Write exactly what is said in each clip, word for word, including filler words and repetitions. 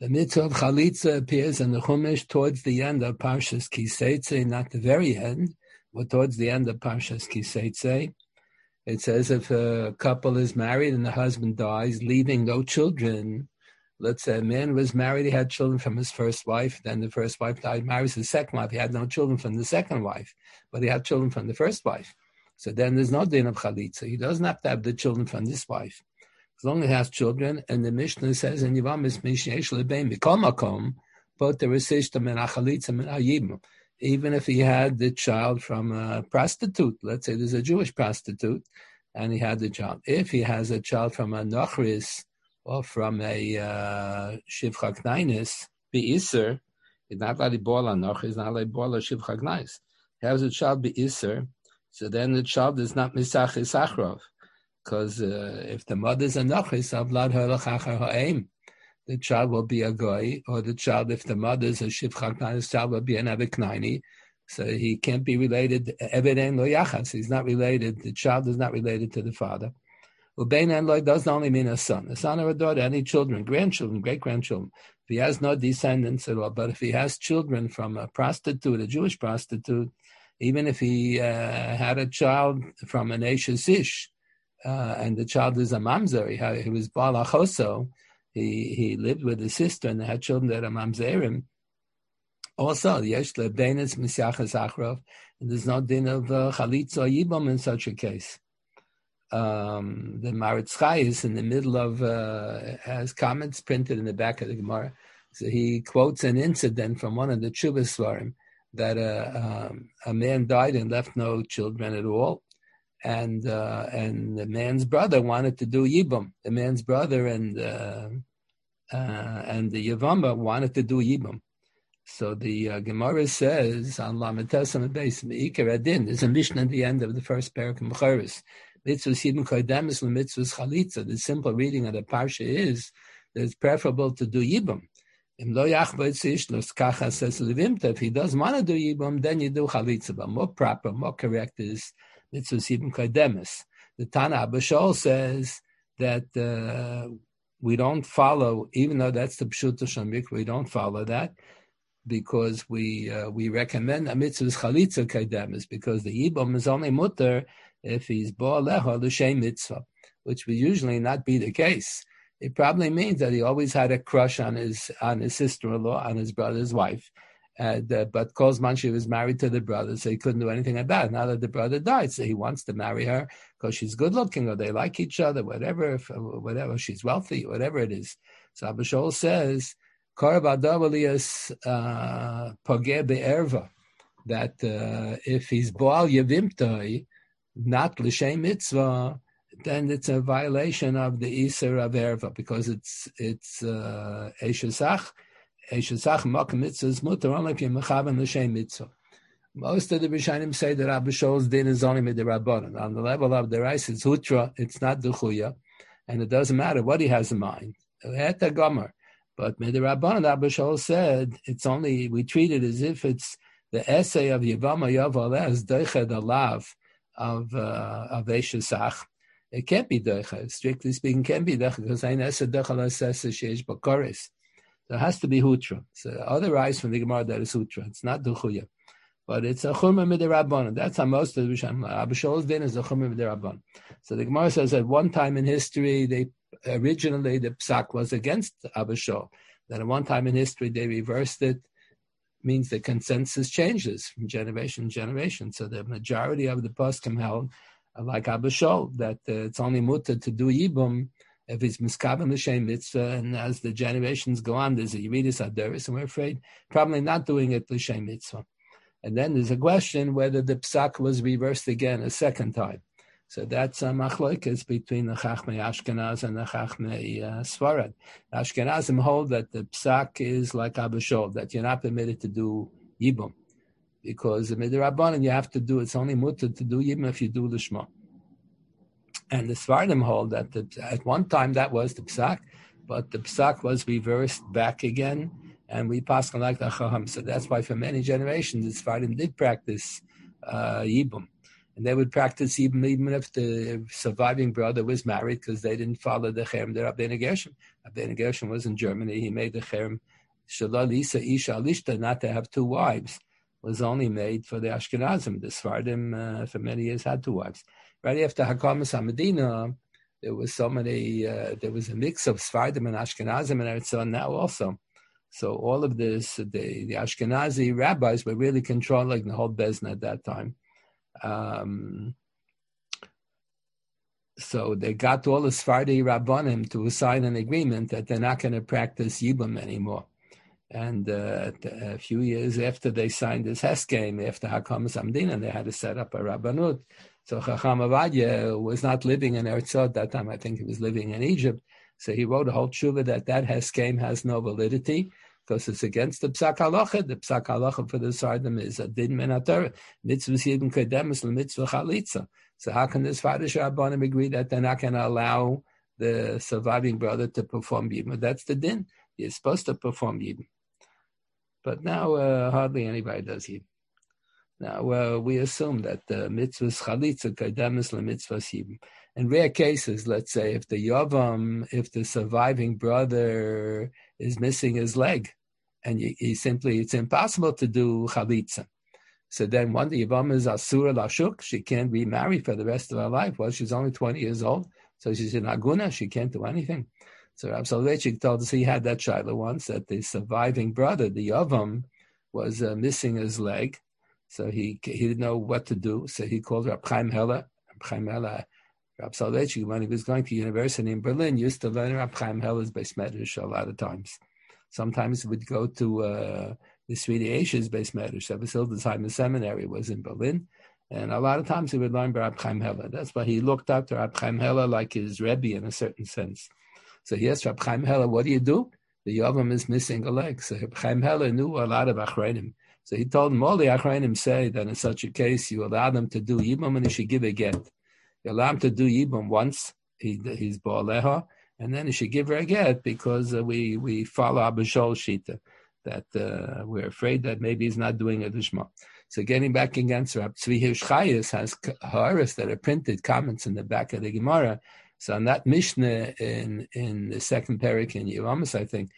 The mitzvah of chalitza appears in the Chumash towards the end of Parshas Kiseitze, not the very end, but towards the end of Parshas Kiseitze. It says if a couple is married and the husband dies, leaving no children. Let's say a man was married, he had children from his first wife, then the first wife died, marries his second wife. He had no children from the second wife, but he had children from the first wife. So then there's no din of chalitza. He doesn't have to have the children from this wife. As long as he has children, and the Mishnah says in Yivamis Mishesh Lebein Mikol Makom, both the resishtam and achalitza and ayibim. Even if he had the child from a prostitute, let's say there's a Jewish prostitute, and he had the child. If he has a child from a nochris or from a uh, shivcha knainis, be'iser, he's not allowed to boil a nochris, he's not allowed to boil a shivcha knainis. He has a child be'iser, so then the child is not misachis achrov. Because uh, if the mother is a nochis, avlad ha'lachachar ha'eim, the child will be a goy, or the child, if the mother is a shivcha knainis, the child will be an eved knaini. So he can't be related, eved en lo yachas, he's not related, the child is not related to the father. Ubein en lo doesn't only mean a son, a son or a daughter, any children, grandchildren, great-grandchildren. If he has no descendants at all, but if he has children from a prostitute, a Jewish prostitute, even if he uh, had a child from an Eshes Ish, Uh, and the child is a mamzer. He, had, he was Baal Achoso. He he lived with his sister and they had children that are mamzerim. Also, yesh lebenis misyachas achrov. There's no din of uh, chalitza or yibam in such a case. Um, the Maritz Chai is in the middle of uh, has comments printed in the back of the Gemara. So he quotes an incident from one of the Chuvas Svarim that uh, um, a man died and left no children at all. And uh, and the man's brother wanted to do yibum. The man's brother and uh, uh, and the Yavama wanted to do yibum. So the uh, Gemara says on Lametesam Beis Meikar Adin. There's a Mishnah at the end of the first parak in Bechoros. Mitzvus yibum kodemis lemitzvus chalitza. The simple reading of the parsha is that it's preferable to do yibum. If he doesn't want to do yibum, then you do chalitza. But more proper, more correct is mitzvus yibum kodemis. The Tana Abba Shaul says that uh, we don't follow, even though that's the pshuta shamik, we don't follow that because we uh, we recommend a mitzvah's chalitza kodemis because the yibum is only mutter if he's bo'alecha l'shem mitzvah, which would usually not be the case. It probably means that he always had a crush on his on his sister-in-law, on his brother's wife. And, uh, but Kozman, she was married to the brother, so he couldn't do anything about it. Now that the brother died, so he wants to marry her because she's good-looking or they like each other, whatever, if, whatever, she's wealthy, whatever it is. So Abba Shaul says, Korab Adav Elias Pogeh Be'erva, that uh, if he's Boal Yevimtoi, not L'Shem Mitzvah, then it's a violation of the Isser of Erva because it's it's uh, Eshesach. Eshesach Mak Mitzvah is mutter only if you're Mechaven L'Shem Mitzvah. Most of the Rishonim say that Abba Shaul's din is only with the Rabbanan. On the level of the Rice, it's Hutra, it's not Duchuya, and it doesn't matter what he has in mind. At the Gomer. But with the Rabbanan, Abba Shaul said it's only, we treat it as if it's the essay of Yavama Yaval as Deichad Alav of uh, of Eshesach. It can't be Deicha. Strictly speaking, can't be Deicha because I know Deicha says Sheish Bakaris. There has to be Hutra. So otherwise, from the Gemara, that is Hutra. It's not Duchuya. But it's a Chumra Midirabban. That's how most of the Rishonim. Abba Shaul's din is a Chumra Midirabban. So the Gemara says at one time in history, they originally the Psak was against Abba Shaul. Then at one time in history, they reversed it. Means the consensus changes from generation to generation. So the majority of the poskim held, like Abba Shaul, that uh, it's only mutter to do yibum if it's miskaven l'shem mitzvah, and as the generations go on, there's a yiridis aderis, and we're afraid probably not doing it l'shem mitzvah. And then there's a question whether the psak was reversed again a second time. So that's a machlokas between the Chachmei Ashkenaz and the Chachmei uh, Sfarad. Ashkenazim hold that the psak is like Abba Shaul, that you're not permitted to do yibum. Because the midrabanan you have to do, it's only mutter to do yibum if you do lishma. And the Sfardim hold that the, at one time that was the psak, but the psak was reversed back again, and we pass on like the chacham. So that's why for many generations the Sfardim did practice uh, yibum. And they would practice even, even if the surviving brother was married, because they didn't follow the cherem of Rabbeinu Gershon. Rabbeinu Gershon was in Germany. He made the cherem Shalal Isa Isha Alishta, not to have two wives, was only made for the Ashkenazim. The Sephardim uh, for many years had two wives. Right after Hakamas HaMedina, there was so many. Uh, there was a mix of Sephardim and Ashkenazim, and Eretz Yisrael now also. So all of this, the, the Ashkenazi rabbis were really controlling the whole Bezna at that time. Um, so they got all the Sephardi Rabbanim to sign an agreement that they're not going to practice Yibum anymore. And uh, a few years after they signed this Heskem, after Hakamas HaMedina, they had to set up a Rabbanut. So Chacham Avadia was not living in Eretz Yisrael at that time. I think he was living in Egypt. So he wrote a whole tshuva that that Heskem has no validity because it's against the Psak Halacha. The Psak Halacha for the Sardim is a din min haTorah. Mitzvah Yibum Kedemus l'mitzvah Chalitza. So how can this Fadish Rabbanim agree that they're not going to allow the surviving brother to perform Yibum? That's the din. He's supposed to perform Yibum. But now uh, hardly anybody does Yibum. Now uh, we assume that the mitzvahs chalitza kaidemus lemitzvahs Yibum. In rare cases, let's say if the yavam, if the surviving brother is missing his leg, and he, he simply it's impossible to do chalitza. So then one the yavam is asura lashuk, she can't be married for the rest of her life. Well, she's only twenty years old, so she's in aguna, she can't do anything. So Rav Soloveitchik told us he had that shiloh once, that the surviving brother, the Yavam, was uh, missing his leg. So he he didn't know what to do. So he called Rab Chaim Heller. Rab Chaim Heller, Rav Soloveitchik, when he was going to university in Berlin, used to learn Rab Chaim Heller's Beis Medrash a lot of times. Sometimes he would go to uh, the Sridei Eshes Beis Medrash. Ebershildesheim Seminary was in Berlin. And a lot of times he would learn by Rab Chaim Heller. That's why he looked up to Rab Chaim Heller like his Rebbe in a certain sense. So he asked Rab Chaim Heller, what do you do? The Yavam is missing a leg. So Rab Chaim Heller knew a lot of Achreinim. So he told him, all the Achreinim say that in such a case, you allow them to do Yibum and he should give a get. You allow him to do Yibum once, he, he's Ba'aleha, and then he should give her a get because uh, we, we follow Abba Shol Shita, that uh, we're afraid that maybe he's not doing a Dishma. So getting back against Rab Tzvi Hirsch Chayes has Haaretz that are printed comments in the back of the Gemara. So on that Mishnah in, in the second parak in Yevamos, I think,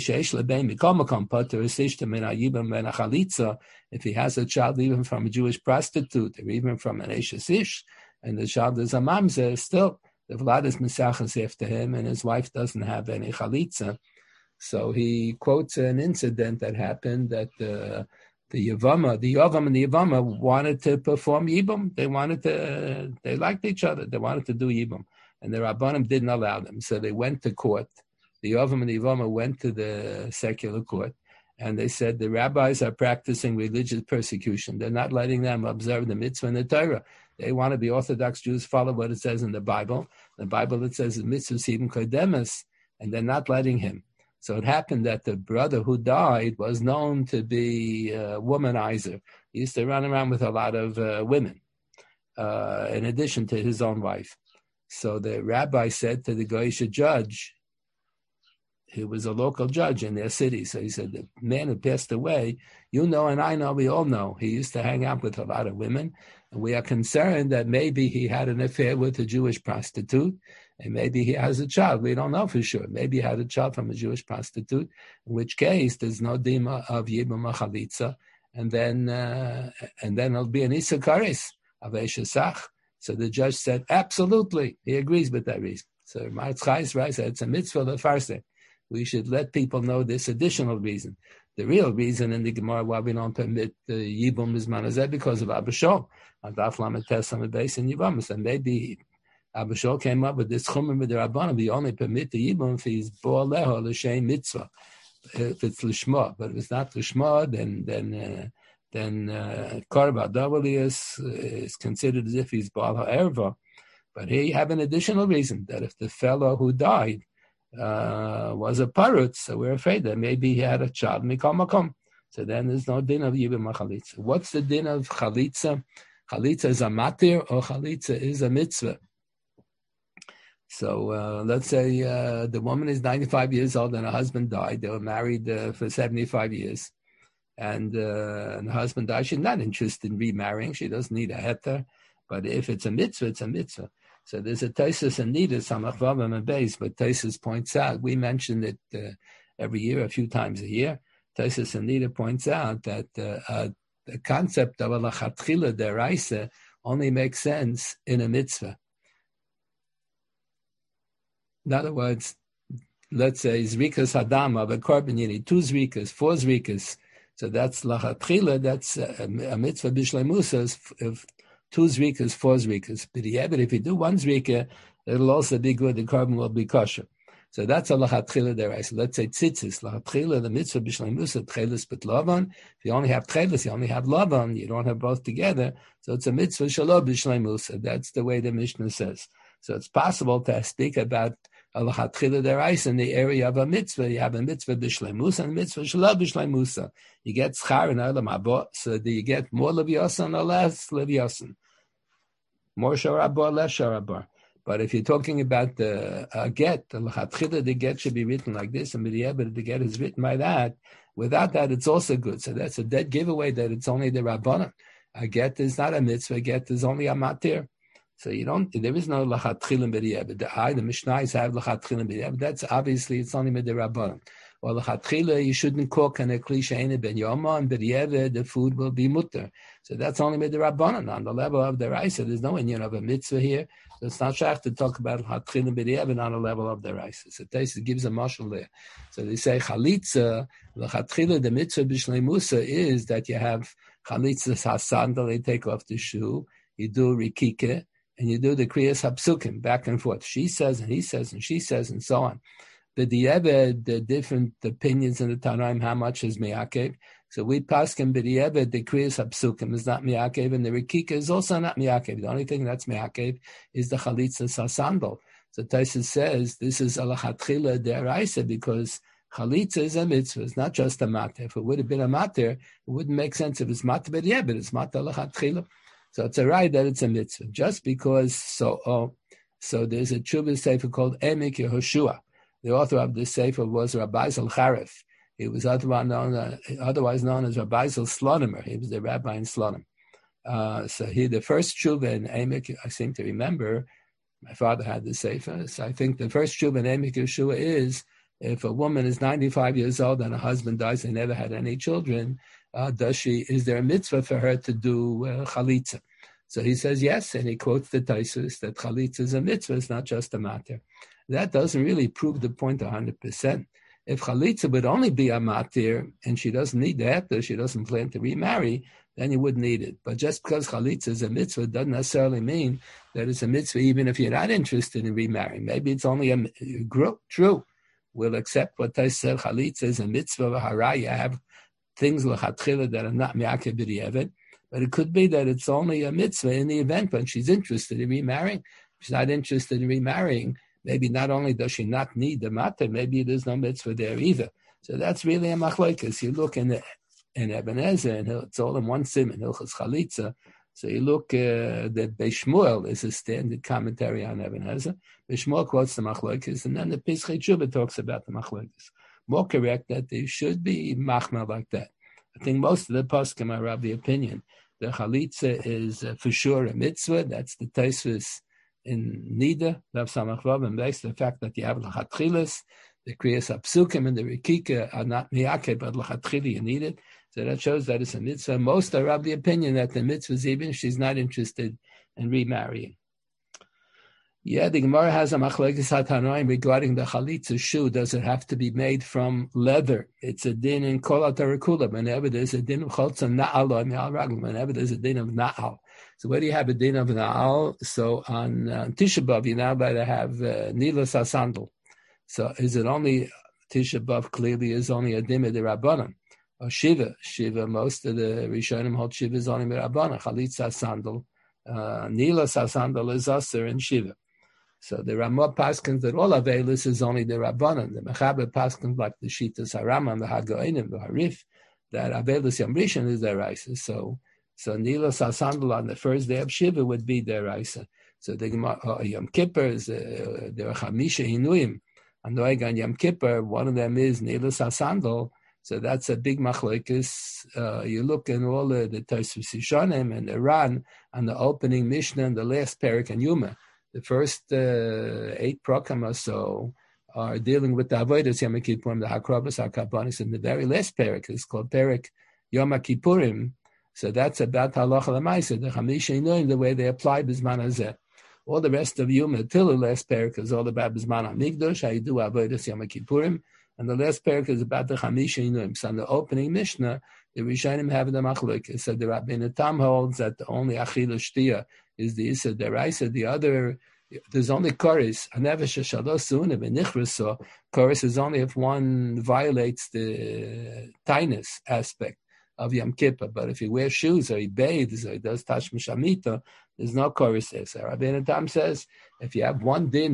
if he has a child even from a Jewish prostitute or even from an Eshes Ish, and the child is a mamzer, still the Vlad is Mesachas after him, and his wife doesn't have any chalitza. So he quotes an incident that happened that uh, the Yavama, the Yavam and the Yavama wanted to perform Yibum. They wanted to, uh, they liked each other. They wanted to do Yibum. And the Rabbanim didn't allow them. So they went to court. The Yavam and the Yavama went to the secular court. And they said the rabbis are practicing religious persecution. They're not letting them observe the mitzvah and the Torah. They want to be Orthodox Jews, follow what it says in the Bible. The Bible, it says the mitzvah Sibim Kodemus, and they're not letting him. So it happened that the brother who died was known to be a womanizer. He used to run around with a lot of uh, women, uh, in addition to his own wife. So the rabbi said to the Goyish judge, he was a local judge in their city. So he said, the man who passed away, you know and I know, we all know, he used to hang out with a lot of women. And we are concerned that maybe he had an affair with a Jewish prostitute, and maybe he has a child. We don't know for sure. Maybe he had a child from a Jewish prostitute, in which case there's no dima of Yibum Chalitza. And then, uh, and then it'll be an Isakaris of Eshesach. So the judge said, absolutely. He agrees with that reason. So Ma'atz Chayes writes that it's a mitzvah lefarse. We should let people know this additional reason. The real reason in the Gemara why we don't permit the Yibum Bizman is because of Abba Shol. And maybe Abba Shol came up with this chumim with the Rabbanim. We only permit the Yibum if he's bo'aleho l'shem mitzvah, if it's l'shma. But if it's not l'shma, then then uh, then Korb uh, is, is considered as if he's Baal ha'erva. But here you have an additional reason, that if the fellow who died uh, was a parut, so we're afraid that maybe he had a child, mikol makom. So then there's no din of Yibum Chalitza. What's the din of Chalitza? Chalitza is a matir, or Chalitza is a mitzvah. So uh, let's say uh, the woman is ninety-five years old and her husband died. They were married uh, for seventy-five years. And, uh, and the husband died. She's not interested in remarrying. She doesn't need a heter. But if it's a mitzvah, it's a mitzvah. So there's a Taisus and Nida, Samach Vavam and Beis, but Taisus points out, we mention it uh, every year, a few times a year. Taisus and Nida points out that uh, uh, the concept of a lachatchila deraisa only makes sense in a mitzvah. In other words, let's say zrikas hadam of a korban, you need two zrikas, four zrikas. So that's lachatchila, that's a, a mitzvah bishleimusa, if two zrikas, four zrikas. But yeah, but if you do one zrika, it'll also be good, the korban will be kosher. So that's a lachatchila deraisa. Let's say tzitzis, lachatchila, the mitzvah bishleimusa, tchelis but lavan. If you only have tchelis, you only have lavan, you don't have both together. So it's a mitzvah shalom bishleimusa. That's the way the Mishnah says. So it's possible to speak about a lachatchila deraisa in the area of a mitzvah. You have a mitzvah b'shleimusa and a mitzvah shalom b'shleimusa. You get schar in olam haba, so do you get more leviosan or less leviosan? More sharabar, less sharabar. But if you're talking about the uh, get, the lachatchila, the get should be written like this, and b'di'eved the get is written by that. Without that, it's also good. So that's a dead giveaway that it's only the rabbanan. A get is not a mitzvah. A get is only a matir. So you don't. There is no lachatchila b'di'eved. The I, the Mishnais have lachatchila b'di'eved. That's obviously it's only with the rabbanan. Well, lachatchila, you shouldn't cook and a klisha ain't ben yoma, and b'di'eved the food will be mutter. So that's only with the rabbanan on the level of the raisa. There's no inyan of a mitzvah here. So it's not shach to talk about lachatchila b'di'eved on a level of the raisa. So Taisus gives a mashal there. So they say chalitza lachatchila, the mitzvah b'shleimusa is that you have chalitza hasandal, they take off the shoe, you do rikike, and you do the kriyas hapsukim back and forth. She says and he says and she says and so on. The di'eved, the different opinions in the Tanaim, how much is miyakev. So we paskin b'di'eved, the kriyas hapsukim is not miyakev, and the rikika is also not miyakev. The only thing that's miyakev is the chalitza sasandal. So Taisus says this is a lachatchila deraisa because chalitza is a mitzvah. It's not just a mater. If it would have been a mater, it wouldn't make sense if it's mater b'di'eved. It's mater lachatchila. So it's a right that it's a mitzvah. Just because, so oh, so there's a Chuvah sefer called Emek Yehoshua. The author of this sefer was Rabbi Zal Charef. He was otherwise known, uh, otherwise known as Rabbi Zal Slonimer. He was the rabbi in Slonim. Uh, so he, the first Chuvah in Emek, I seem to remember, my father had the sefer. So I think the first Chuvah in Emek Yehoshua is, if a woman is ninety-five years old and her husband dies and never had any children, uh, does she, is there a mitzvah for her to do uh, chalitza? So he says yes, and he quotes the Taisus that chalitza is a mitzvah, it's not just a matter. That doesn't really prove the point one hundred percent. If chalitza would only be a matir and she doesn't need the heter, she doesn't plan to remarry, then you wouldn't need it. But just because chalitza is a mitzvah doesn't necessarily mean that it's a mitzvah even if you're not interested in remarrying. Maybe it's only a, a group. True. We'll accept what I said, chalitza is a mitzvah, hara, you have things l'chatchila that are not mi'akev b'di'eved, but it could be that it's only a mitzvah in the event when she's interested in remarrying. If she's not interested in remarrying, maybe not only does she not need the matter, maybe there's no mitzvah there either. So that's really a machlokes. You look in the, in Eben Ezer, and it's all in one sim in Hilchos Chalitza. So you look, uh, that Beis Shmuel is a standard commentary on Eben Ezer. Beis Shmuel quotes the machlokes, and then the Pesach Chuvah talks about the machlokes. More correct that they should be machmel like that. I think most of the poskim are of the opinion the chalitza is uh, for sure a mitzvah. That's the Tosfos in Nida, Rav Samach Vav, and based on the fact that you have l'chatchilas, the kriyas hapsukim and the rikika are not miyake, but l'chatchila you need it. So that shows that it's a mitzvah. Most are of the opinion that the mitzvah is even if she's not interested in remarrying. Yeah, the Gemara has a machlokes hatanoim regarding the chalitza shoe. Does it have to be made from leather? It's a din in kol atarakula. Whenever there's a din of cholza na'al or me'al raglam, whenever there's a din of na'al. So where do you have a din of na'al? So on uh, Tisha B'av, you now better have uh, nilas hasandal. So is it only Tisha B'av? Clearly, is only a din of the rabbanan. Or shiva, shiva. Most of the Rishonim hold shiva is only the rabbanan. Chalitza hasandal, uh, nilas hasandal is aser in shiva. So the Ramah paskins that all Avelis is only the Rabbanan. The Mechaber paskins like the Shitas Haramam, the Hagoinim, the Harif, that Avelis Yom Rishon is their Raisa. So, so Nilas Hasandal on the first day of Shiva would be their Raisa. So the uh, Yom Kippur is uh, the Chamisha Hinuyim. And on Yom Kippur, one of them is Nilas Hasandal. So that's a big machlokes. Uh, you look in all the, the Tosfos Rishonim and Iran and the opening Mishnah and the last Perek and Yuma. The first uh, eight prokem or so are dealing with the Avodas Yom Kippurim, the Hakrabos HaKabanis, and the very last Perek is called Perek Yom Kippurim. So that's about Halacha L'Maaseh, the Chamisha Inoim, the way they apply B'zman Hazeh. All the rest of Yuma till the last Perek is all about B'zman HaMikdash, how you do Avodas Yom Kippurim. And the last parak is about the Chamisha Inuim. So in the opening Mishnah, the Rishonim have the machlokes. So the Rabbeinu Tam holds that the only Achila Shtia is the Issa Deraisa. The other, there's only Koris. Hanevesh Shalos Sunim Benichraso. Koris is only if one violates the Tainus aspect of Yom Kippur. But if he wears shoes or he bathes or he does Tashmish Amita, there's no chorus there. So Rabbeinu Tam says, if you have one din,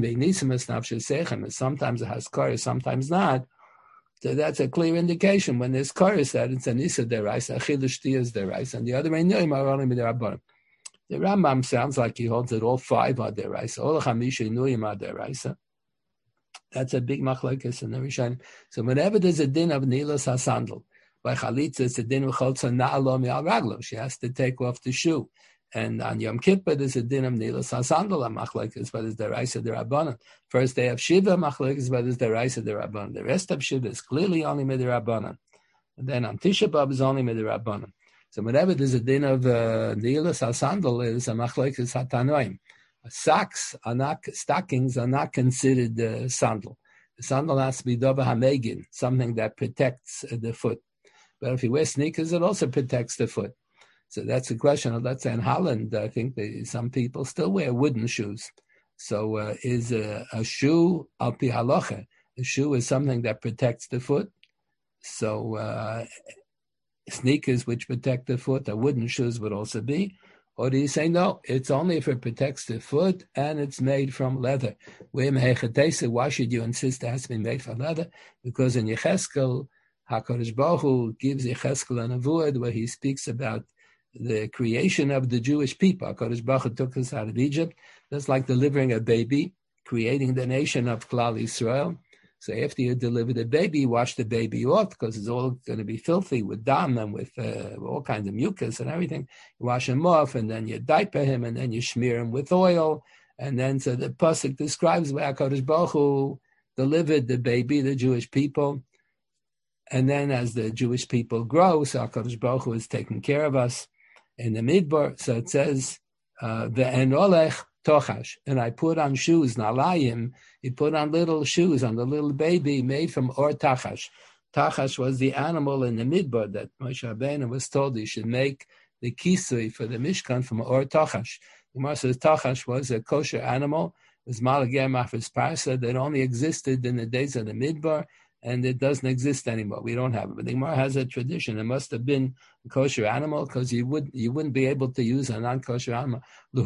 and sometimes it has chorus, sometimes not, so that's a clear indication when there's chorus that it's an Issa deraisa, Achilas Shtia is deraisa, and the other Einuim are only midirabanan. The Rambam sounds like he holds that all five are deraisa, all the Chamisha Einuim are deraisa. That's a big machlokes in the Rishonim. So whenever there's a din of Nilas HaSandal, by Chalitza, it's a din of Cholza Na'alo Mi'al Raglo. She has to take off the shoe. And on Yom Kippur, there's a din of Nilas HaSandal, machlokes, but it's deraisa derabanan. First day of Shiva, machlokes, but it's deraisa derabanan. The rest of Shiva is clearly only midirabanan. And then on Tisha B'Av is only midirabanan. So whenever there's a din of uh, Nilas HaSandal, is a machlokes hatanoim. Socks are not, stockings are not considered uh, sandal. The sandal has to be dova hamegin, something that protects uh, the foot. But if you wear sneakers, it also protects the foot. So that's the question. Let's say in Holland, I think they, some people still wear wooden shoes. So uh, is a, a shoe al pi halacha? A shoe is something that protects the foot. So uh, sneakers which protect the foot, or wooden shoes would also be. Or do you say no? It's only if it protects the foot and it's made from leather. Why should you insist it has to be made from leather? Because in Yecheskel, HaKadosh Baruch Hu gives Yecheskel an avud where he speaks about the creation of the Jewish people. HaKadosh Baruch Hu took us out of Egypt. That's like delivering a baby, creating the nation of Klal Yisrael. So after you deliver the baby, you wash the baby off because it's all going to be filthy with dam and with uh, all kinds of mucus and everything. You wash him off and then you diaper him and then you smear him with oil. And then so the pasuk describes where HaKadosh Baruch Hu delivered the baby, the Jewish people. And then as the Jewish people grow, so HaKadosh Baruch Hu is taking care of us in the Midbar. So it says, uh, Ve'enolech tochash, and I put on shoes, nalayim, he put on little shoes on the little baby made from or tachash. Tachash was the animal in the Midbar that Moshe Rabbeinu was told he should make the kisui for the Mishkan from or tachash. The Gemara says tachash was a kosher animal, it was malagem afis parsa that only existed in the days of the Midbar, and it doesn't exist anymore. We don't have it. But the Gemara has a tradition. It must have been a kosher animal because you would you wouldn't be able to use a non-kosher animal. The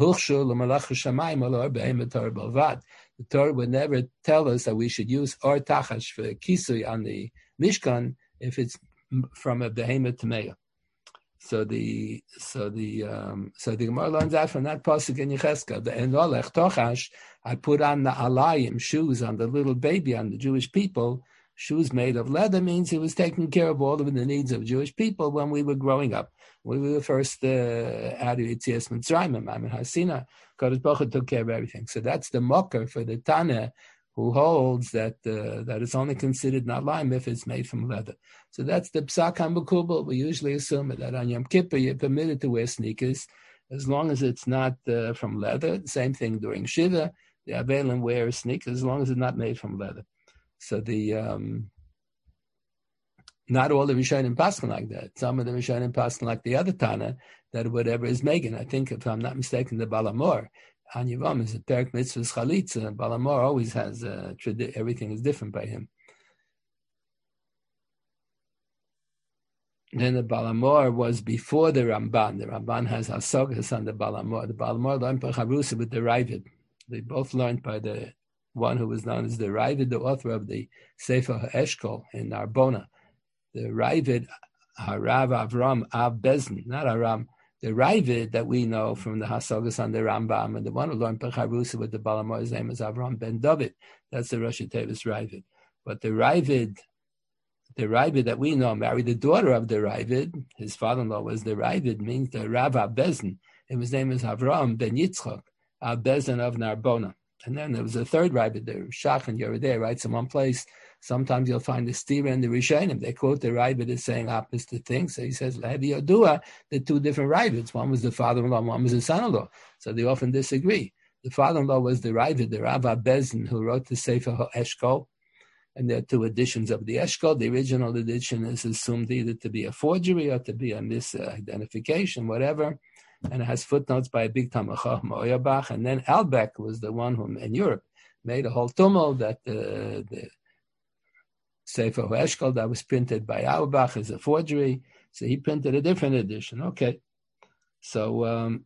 Torah would never tell us that we should use or tachash for kisui on the Mishkan if it's from a behemoth tameya. So the so the um, so the Gemara learns out from that pasuk in Yecheskel. The enolech tochash, I put on the alayim shoes on the little baby on the Jewish people. Shoes made of leather means he was taking care of all of the needs of Jewish people when we were growing up. When we were first uh, out of Yetzias Mitzrayim, Maimon Hasina, Kadosh Baruch Hu took care of everything. So that's the mocker for the Tana who holds that uh, that it's only considered nalayim if it's made from leather. So that's the Psak HaMekubal. We usually assume that on Yom Kippur you're permitted to wear sneakers as long as it's not uh, from leather. Same thing during Shiva. The Avelim wear sneakers as long as it's not made from leather. So the um, not all the Rishonim passen like that. Some of the Rishonim passen like the other Tana, that whatever is Megan. I think, if I'm not mistaken, the Balamor on Yivam is a Perek Mitzvahs Chalitza. Balamor always has uh, tradi- everything is different by him. Then the Balamor was before the Ramban. The Ramban has Hasogas on the Balamor. The Balamor learned by Charusa with the Ravid. They both learned by the one who was known as the Ravid, the author of the Sefer HaEshkol in Narbona. The Ravid, Harav Avram Av Bezin, not Aram. The Ravid that we know from the Hasogas on the Rambam, and the one who learned Pecharusa with the Balamor, his name is Avram Ben David. That's the Rosh Tevis Ravid. But the Ravid the Ravid that we know married the daughter of the Ravid. His father-in-law was the Ravid, means the Rav Abezin. And his name is Avram ben Yitzchak, Abezin of Narbona. And then there was a third Ravid, the Shach and Yerideh, writes in one place. Sometimes you'll find the Stira and the Rishonim. They quote the Ravid as saying opposite things. So he says, Levi Yodua, the two different Ravids. One was the father-in-law, one was the son-in-law. So they often disagree. The father-in-law was the Ravid, the Rav Abezin, who wrote the Sefer Eshkol. And there are two editions of the Eshkol. The original edition is assumed either to be a forgery or to be a misidentification, whatever. And it has footnotes by a big Tamachah Moyabach. And then Albeck was the one who, in Europe, made a whole tumult that uh, the Sefer Eshkol that was printed by Auerbach is a forgery. So he printed a different edition. Okay. So, um,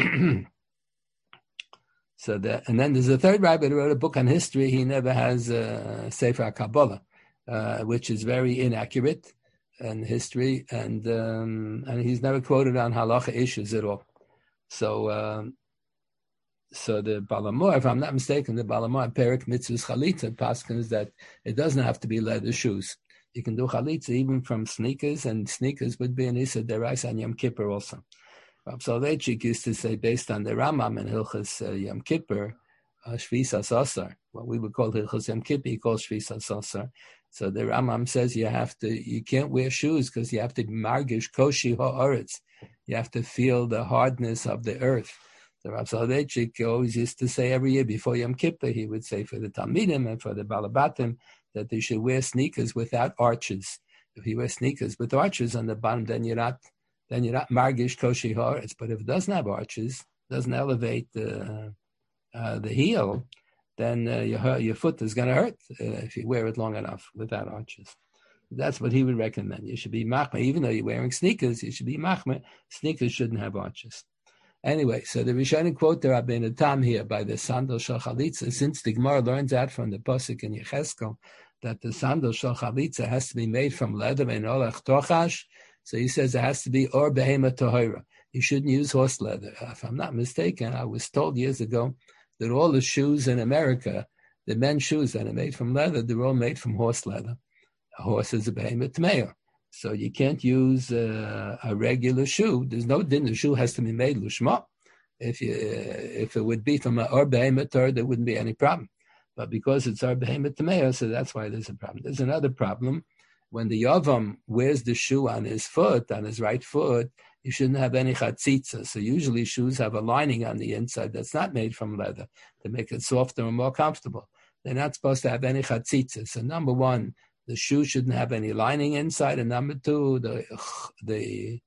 so that, and then there's a third rabbi who wrote a book on history. He never has a Sefer Kabbalah, uh, which is very inaccurate in history. And, um, and he's never quoted on halacha issues at all. So, um, So the Balamor, if I'm not mistaken, the Balamor Perik Mitzvahs Chalitza paskins that it doesn't have to be leather shoes. You can do Chalitza even from sneakers, and sneakers would be an Issa Derais on Yom Kippur also. Rav Soloveitchik used to say, based on the Rambam in Hilchas uh, Yom Kippur, uh, Shvisas Asar, what we would call Hilchas Yom Kippur, he calls Shvisas Asar. So the Rambam says you have to, you can't wear shoes because you have to margish koshi ha'aretz. You have to feel the hardness of the earth. The Rav Soloveitchik always used to say every year before Yom Kippur, he would say for the Talmidim and for the Balabatim that they should wear sneakers without arches. If you wear sneakers with arches on the bottom, then you're not, then you're not margish koshi haaretz. But if it doesn't have arches, doesn't elevate the uh, the heel, then uh, your your foot is going to hurt uh, if you wear it long enough without arches. That's what he would recommend. You should be machmir, even though you're wearing sneakers. You should be machmir. Sneakers shouldn't have arches. Anyway, so the Rishonim quote the Rabbeinu Tam here by the sandal shel chalitza, since the Gemara learns out from the pasuk in Yecheskel that the sandal shel chalitza has to be made from leather and olach tochash. So he says it has to be or behema tohira. You shouldn't use horse leather. If I'm not mistaken, I was told years ago that all the shoes in America, the men's shoes that are made from leather, they're all made from horse leather. A horse is a behema tmeir. So you can't use uh, a regular shoe. There's no din. The shoe has to be made lushma. If you, if it would be from an or behema tor, there wouldn't be any problem. But because it's or behema tmeir, so that's why there's a problem. There's another problem. When the yavam wears the shoe on his foot, on his right foot, you shouldn't have any chatzitza. So usually shoes have a lining on the inside that's not made from leather to make it softer and more comfortable. They're not supposed to have any chatzitza. So number one, the shoe shouldn't have any lining inside, and number two, the the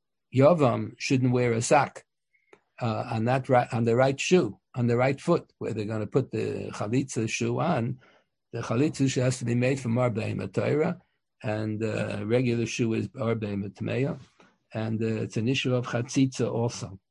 yavam shouldn't wear a sock uh, on that right, on the right shoe, on the right foot, where they're going to put the chalitza shoe on. The chalitza shoe has to be made from ar behema Torah, and the uh, regular shoe is ar behema Tmeya, and uh, it's an issue of chatzitza also.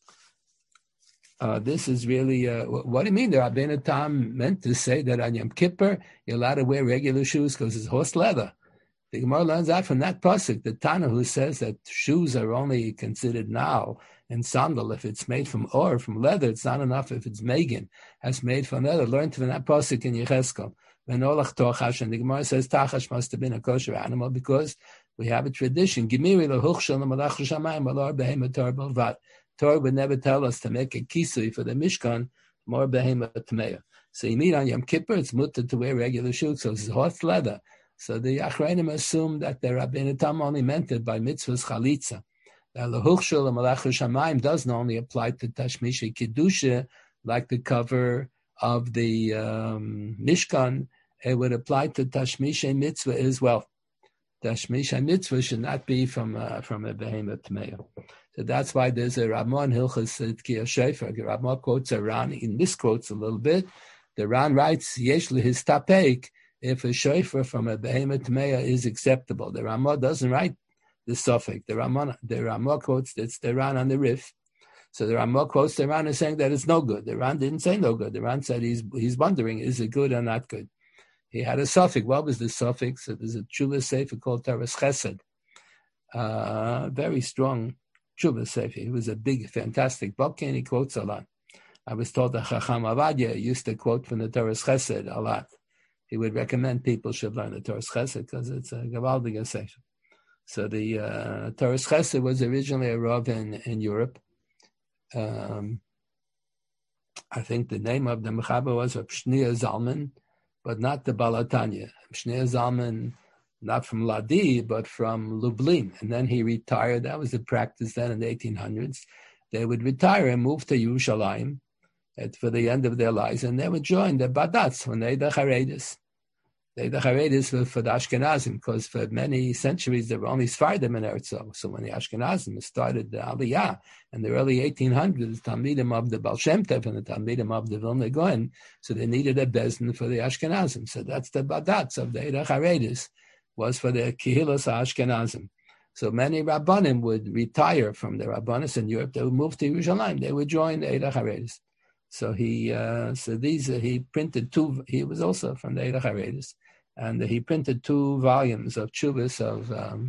Uh, this is really, uh, what do you mean? The Rabbeinu Tam meant to say that on Yom Kippur, you're allowed to wear regular shoes because it's horse leather. The Gemara learns out from that pasuk, the Tana who says that shoes are only considered now, and sandal, if it's made from or, from leather, it's not enough if it's megan, has made from leather, learned from that pasuk in Yecheskel. And the Gemara says Tachash must have been a kosher animal because we have a tradition. Torah would never tell us to make a kisui for the Mishkan, more behema tmeya. So you meet on Yom Kippur, it's mutter to wear regular shoes, so it's horse leather. So the Achreinim assume that the Rabbeinu Tam only meant it by mitzvahs chalitza. The Lehuchshul and Malach Shamayim doesn't only apply to Tashmisha Kedusha, like the cover of the um, Mishkan, it would apply to Tashmisha Mitzvah as well. Tashmisha Mitzvah should not be from uh, from a behema tmeya. So that's why there's a Ramon Hilchas Tkiyah Shefer. Ramon quotes a Ran, he misquotes a little bit. The Ran writes, Yesh his tapek, if a shefer from a behema tmeya is acceptable. The Ramon doesn't write the suffix. The Ramon, the Ramon quotes, it's the Ran on the Rif. So the Ramon quotes the Ran as saying that it's no good. The Ran didn't say no good. The Ran said he's he's wondering, is it good or not good? He had a suffix. What was the suffix? So there's a Tshuva Sefer called Taras Chesed. Uh, very strong Tshuva Sefer. He was a big, fantastic book, and he quotes a lot. I was told that Chacham Avadia used to quote from the Taras Chesed a lot. he would recommend people should learn the Torah Chesed because it's a Gavaldiga section. So the uh, Torah Chesed was originally a Rav in, in Europe. Um, I think the name of the Mechaber was Shnia Zalman, but not the Balatanya. Shnia Zalman, not from Ladi, but from Lublin. And then he retired. That was the practice then in the eighteen hundreds. They would retire and move to Yerushalayim at, for the end of their lives, and they would join the Badats when they the Haredis. They the Haredis were for the Ashkenazim, because for many centuries there were only Sfardim in Eretz Yisrael. So when the Ashkenazim started the Aliyah in the early eighteen hundreds, the Talmidim of the Baal Shem Tov and the Talmidim of the Vilna Gaon, so they needed a Bezdin for the Ashkenazim. So that's the Badats of the Eidach Haredis, was for the Kehilas Ashkenazim. So many Rabbanim would retire from the Rabbanis in Europe. They would move to Yerushalayim. They would join the Eidach Haredis. So he, uh, so these, uh, he printed two. He was also from the Eidach Haredis, and he printed two volumes of Chuvas of um,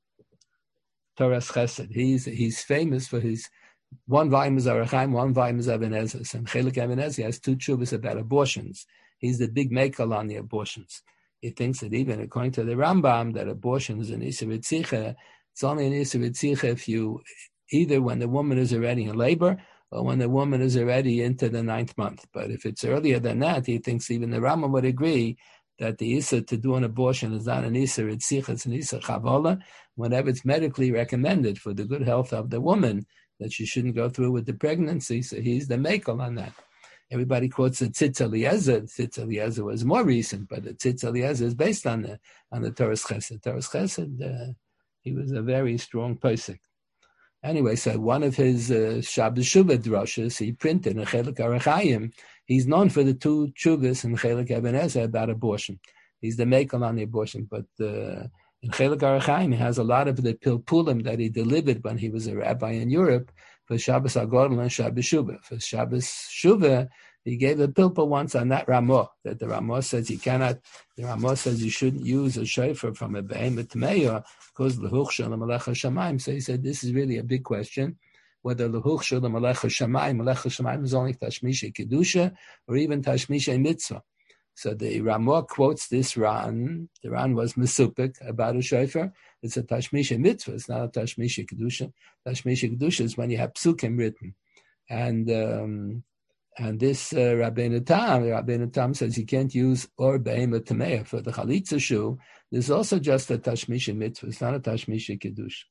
Torah Chesed. He's he's famous for his one volume is Orach Chaim, one volume is Eben Ezra, and Chelik Eben Ezra has two Chuvas about abortions. He's the big maker on the abortions. He thinks that even according to the Rambam, that abortion is an Isur B'tzicha. It's only an Isur B'tzicha if you, either when the woman is already in labor or when the woman is already into the ninth month. But if it's earlier than that, he thinks even the Rambam would agree that the Isur to do an abortion is not an Isur B'tzicha, it's an Isur Chavola, whenever it's medically recommended for the good health of the woman, that she shouldn't go through with the pregnancy. So he's the makel on that. Everybody quotes the Tzitz Eliezer. Tzitz Eliezer was more recent, but the Tzitz Eliezer is based on the on the Torah Chesed. Torah Chesed, uh, he was a very strong posek. Anyway, so one of his uh, Shabbos Shuvah drushes he printed in Chelik Orach Chaim. He's known for the two Chuvas in Chelik Eben Ezra about abortion. He's the makel on the abortion, but uh, in Chelik Orach Chaim he has a lot of the pilpulim that he delivered when he was a rabbi in Europe. For Shabbos Agodol and Shabbos Shuvah. For Shabbos Shuvah, he gave a pilpul once on that Ramah, that the Ramah says you cannot, the Ramah says you shouldn't use a shofar from a behemoth tmeya because lehuch shalom alech hashamayim. So he said this is really a big question, whether lehuch shalom alech hashamayim, alech hashamayim is only tashmisha kedusha or even tashmisha mitzvah. So the Ramah quotes this Ran. The Ran was mesupik about a shofar. It's a tashmisha mitzvah. It's not a tashmisha kedusha. Tashmisha kedusha is when you have psukim written, and um, and this uh, Rabbeinu Tam, Rabbeinu Tam says you can't use or behemoth tameah for the chalitza shoe. There's also just a tashmisha mitzvah. It's not a tashmisha kedusha.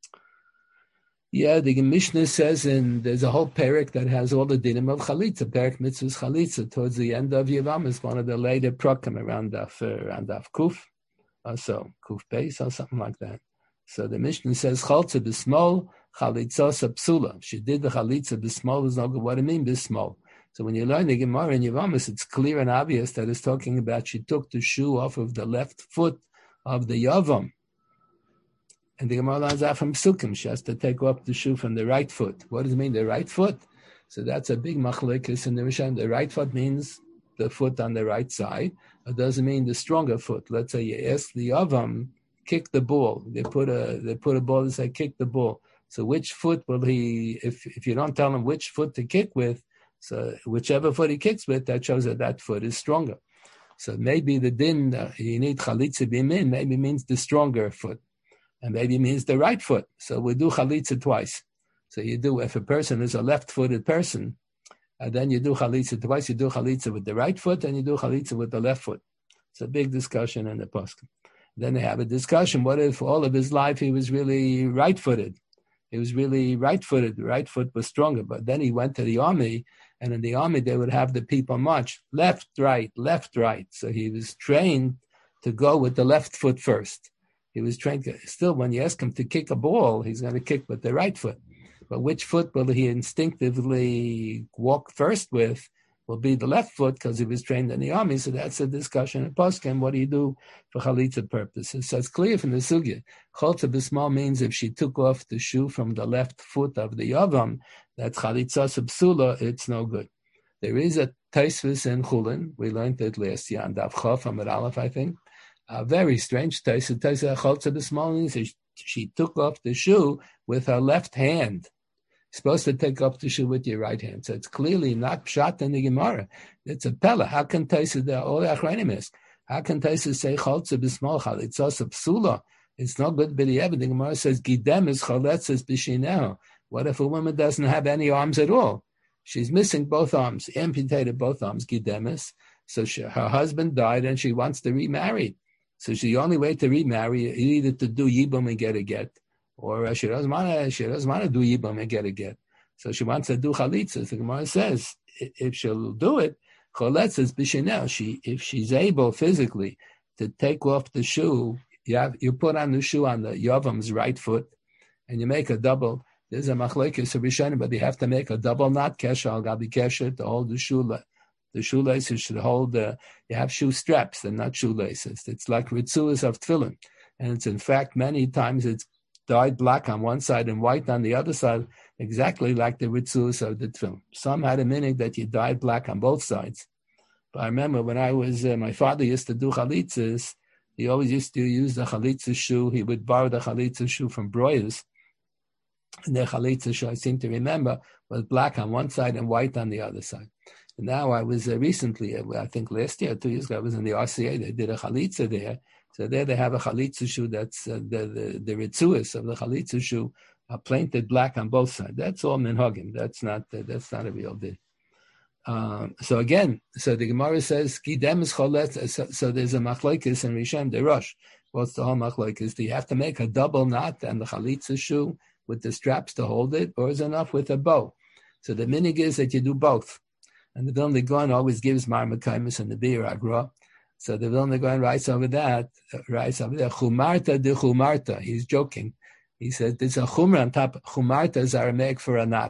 Yeah, the Mishnah says, and there's a whole parak that has all the dinim of chalitza. Parak mitzvahs chalitza towards the end of Yavam is one of the later prokim around daf uh, around daf kuf, or so kuf base or something like that. So the Mishnah says chaltza b'smol chalitza psula. She did the chalitza b'smol is not good. What do you mean b'smol? So when you learn the Gemara in Yavamis, it's clear and obvious that it's talking about she took the shoe off of the left foot of the Yavam. And the Gemara learns out from Psukim. She has to take off the shoe from the right foot. What does it mean, the right foot? So that's a big machlekes in the Mishnah. The right foot means the foot on the right side. It doesn't mean the stronger foot. Let's say you ask the Yavam, kick the ball. They put a they put a ball and say, kick the ball. So which foot will he, if, if you don't tell him which foot to kick with, so whichever foot he kicks with, that shows that that foot is stronger. So maybe the din, uh, you need chalitza bimin, maybe means the stronger foot. And maybe means the right foot. So we do chalitza twice. So you do, if a person is a left-footed person, uh, then you do chalitza twice. You do chalitza with the right foot and you do chalitza with the left foot. It's a big discussion in the poskim. Then they have a discussion, what if all of his life he was really right-footed? He was really right-footed. The right foot was stronger. But then he went to the army, and in the army they would have the people march left, right, left, right. So he was trained to go with the left foot first. He was trained, still when you ask him to kick a ball, he's going to kick with the right foot. But which foot will he instinctively walk first with will be the left foot because he was trained in the army. So that's a discussion in poskim. What do you do for chalitza purposes? So it's clear from the sugya. Chaltza b'smal means if she took off the shoe from the left foot of the yavam, that's chalitza subsula, it's no good. There is a taisvis in Chulin. We learned it last year on Daf Chof Amud Aleph, I think. A very strange taisa. Taisa chaltza b'smal means she took off the shoe with her left hand. You're supposed to take off the shoe with your right hand. So it's clearly not pshat in the Gemara. It's a pella. How can taisa the all the achrayim is? How can Taisus say chaltza b'smal chalitzas psula? It's not good b'di'evet. The Gemara says gidem is chaletzas b'shinehu. What if a woman doesn't have any arms at all? She's missing both arms, amputated both arms, gidemis. So she, her husband died and she wants to remarry. So she, the only way to remarry is either to do yibum and get a get, or she doesn't want to. She doesn't want to do yibum and get a get. So she wants to do chalitza. The Gemara says if she'll do it, chaletzas b'shinel. She, if she's able physically to take off the shoe, you have you put on the shoe on the yavam's right foot, and you make a double. There's a machlekes of Rishonim, but you have to make a double knot kesher al gabi kesher to hold the shoe. The shoelaces should hold. Uh, you have shoe straps; they're not shoelaces. It's like ritzuas of tefillin, and it's in fact many times it's dyed black on one side and white on the other side, exactly like the ritzuas of the tefillin. Some had a meaning that you dyed black on both sides. But I remember when I was, uh, my father used to do chalitzas. He always used to use the chalitza shoe. He would borrow the chalitza shoe from Breuer's. And the chalitza shoe, I seem to remember, was black on one side and white on the other side. And now I was uh, recently, uh, I think last year, two years ago, I was in the R C A. They did a chalitza there. So there they have a chalitza shoe that's uh, the the, the ritzuas of the chalitza shoe are painted black on both sides. That's all minhagim. That's not uh, that's not a real deal. Um, so again, so the Gemara says gidem is choletz. So, so there's a machlokes and Rishem derosh. What's the whole machlokes? Do you have to make a double knot on the chalitza shoe with the straps to hold it, or is it enough with a bow? So the minig is that you do both. And the Vilna Gaon always gives Mar Mekaimis and the Bir Agra. So the Vilna Gaon writes over that, uh, writes over there, Chumarta de Chumarta. He's joking. He says, there's a Chumra on top. Chumarta is Aramaic for a knot.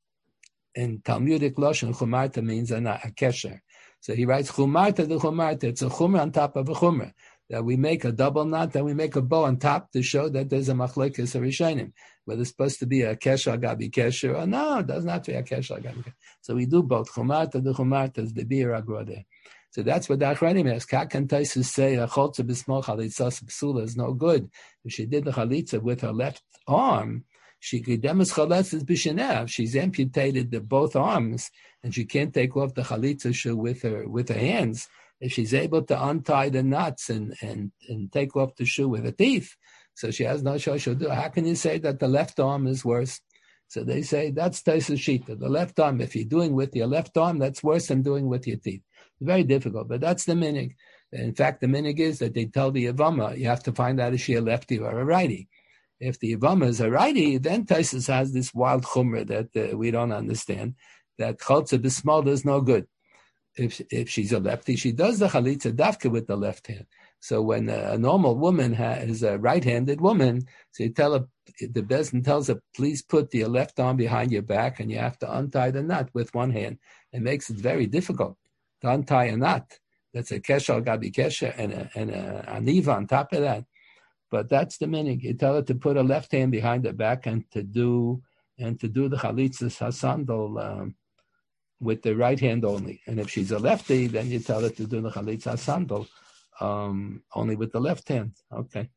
In Talmudic Lashon, Chumarta means a knot, a kesher. So he writes, Chumarta de Chumarta. It's a Chumra on top of a Chumra. That we make a double knot, then we make a bow on top to show that there's a machlekes of Rishonim. Whether it's supposed to be a kesher gabi kesher or no, it doesn't have to be a kesher gabi kesher. So we do both. Chumarta the chumarta is the bir agro there. So that's what the Achronim asks. How can Taisus say a choltza b'smol chalitzas psula is no good? If she did the chalitza with her left arm, she could demonstrate chalitzas b'shinev. She's amputated the both arms, and she can't take off the chalitza shoe with her with her hands. If she's able to untie the knots and, and, and take off the shoe with her teeth, so she has no choice she'll do. How can you say that the left arm is worse? So they say that's Taisus Shita. The left arm, if you're doing with your left arm, that's worse than doing with your teeth. It's very difficult, but that's the minig. In fact, the minig is that they tell the Yavama, you have to find out if she a lefty or a righty. If the Yavama is a righty, then Taisus has this wild chumrah that uh, we don't understand, that choltza b'smal is no good. If if she's a lefty, she does the chalitza dafka with the left hand. So when a, a normal woman ha, is a right-handed woman, so you tell her, the Bezdin tells her, please put your left arm behind your back, and you have to untie the knot with one hand. It makes it very difficult to untie a knot. That's a kesher gabi kesher and a and a aniva on top of that. But that's the meaning. You tell her to put her left hand behind her back and to do and to do the chalitzas hasandal um, with the right hand only. And if she's a lefty, then you tell her to do the chalitza hasandal um, only with the left hand. Okay.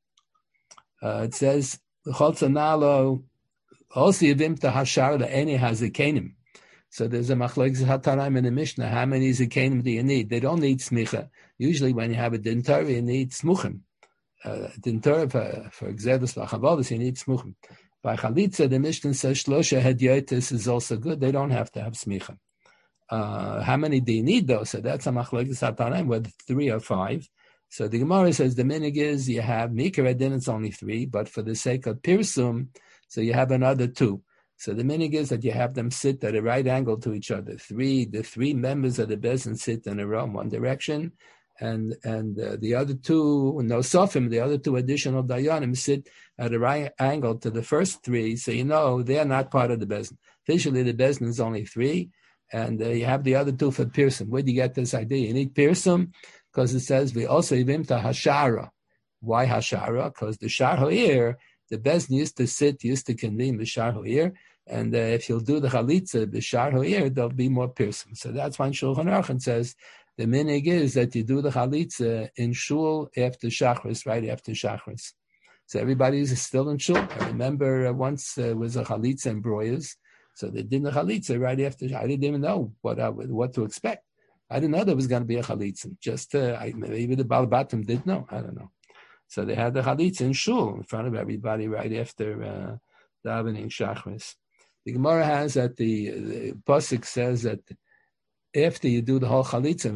Uh, it says choltza nalo also yivim to hashar le'eni hazikenim. So there's a machlokes hatanaim in the Mishnah. How many zikenim do you need? They don't need smicha. Usually, when you have a din Torah, you need smuchim. Uh, din Torah for for exedus v'chavolos, you need smuchim. By chalitza, the Mishnah says shlosha hedyotis is also good. They don't have to have smicha. Uh, how many do you need though? So that's a machlokes hatanaim, whether three or five. So the Gemara says the minig is you have mikra din, it's only three, but for the sake of pirsum, so you have another two. So the minig is that you have them sit at a right angle to each other. Three, the three members of the bezin sit in a row in one direction, and and uh, the other two, no sofim, the other two additional dayanim sit at a right angle to the first three. So you know they're not part of the bezin. Officially, the bezin is only three, and uh, you have the other two for pirsum. Where do you get this idea? You need pirsum because it says we also yivim to hashara. Why hashara? Because the shar ho'ir, the bezin used to sit, used to convene the shar ho'ir. And uh, if you'll do the chalitza, the shar ho'ir, there'll be more pirsum. So that's why Shulchan Aruch says the minig is that you do the chalitza in shul after shachris, right after shachris. So everybody's still in shul. I remember uh, once uh, was a chalitza in Breuer's, so they did the chalitza right after. I didn't even know what I, what to expect. I didn't know there was going to be a chalitza. Just uh, I, maybe the Baal Batim did know. I don't know. So they had the chalitza in shul in front of everybody right after uh, davening shachris. The Gemara has that the, the pasuk says that after you do the whole chalitza,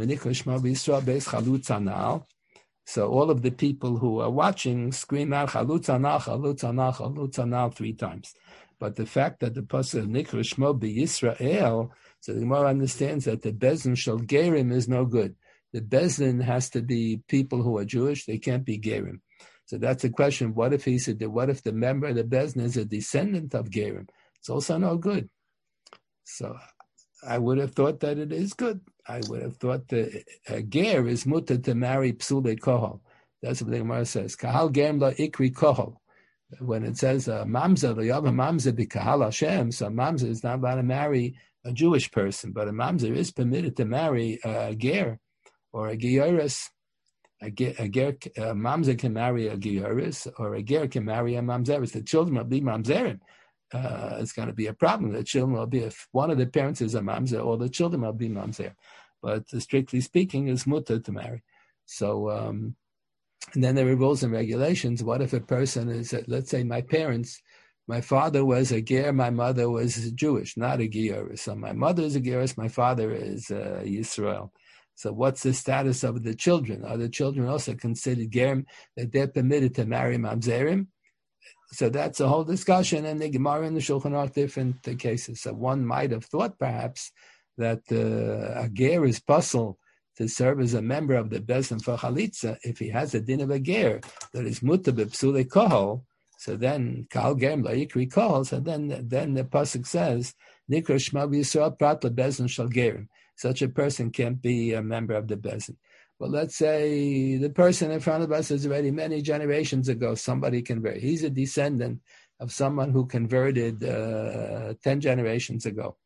so all of the people who are watching scream out chalutza anal, chalutza anal, chalutza anal three times. But the fact that the pasuk nikra shmo b'Yisrael, so the Gemara understands that the bezin shel gerim is no good. The bezin has to be people who are Jewish; they can't be gerim. So that's a question. What if he said that? What if the member of the bezin is a descendant of gerim? It's also no good. So I would have thought that it is good. I would have thought that a ger is mutter to marry psule kohol. That's what the Gemara says. Kahal germ la ikri kohol. When it says uh, mamza, the other mamza be kahal Hashem, so mamza is not allowed to marry a Jewish person, but a mamza is permitted to marry a ger or a gioris. A ger, a, ger, a mamza can marry a gioris, or a ger can marry a mamzeris. The children will be mamzerim. Uh, it's going to be a problem. The children will be, if one of the parents is a mamzer, all the children will be mamzer. But uh, strictly speaking, it's mutter to marry. So, um, and then there are rules and regulations. What if a person is, uh, let's say my parents, my father was a ger, my mother was Jewish, not a ger. So my mother is a ger, my father is uh, Yisrael. So what's the status of the children? Are the children also considered gerim, that they're permitted to marry mamzerim? So that's a whole discussion, and the Gemara and the Shulchan Aruch different uh, cases. So one might have thought perhaps that uh, a ger is puzzle to serve as a member of the Bezin for Chalitza if he has a din of a ger that is mutter b'psule kohol. So then kal germ la'ikri kohol. So then, then the pasuk says nikra shma b'Yisrael prat leBezin shel gerim. Such a person can't be a member of the Bezin. But let's say the person in front of us is already many generations ago, somebody converted. He's a descendant of someone who converted uh, ten generations ago.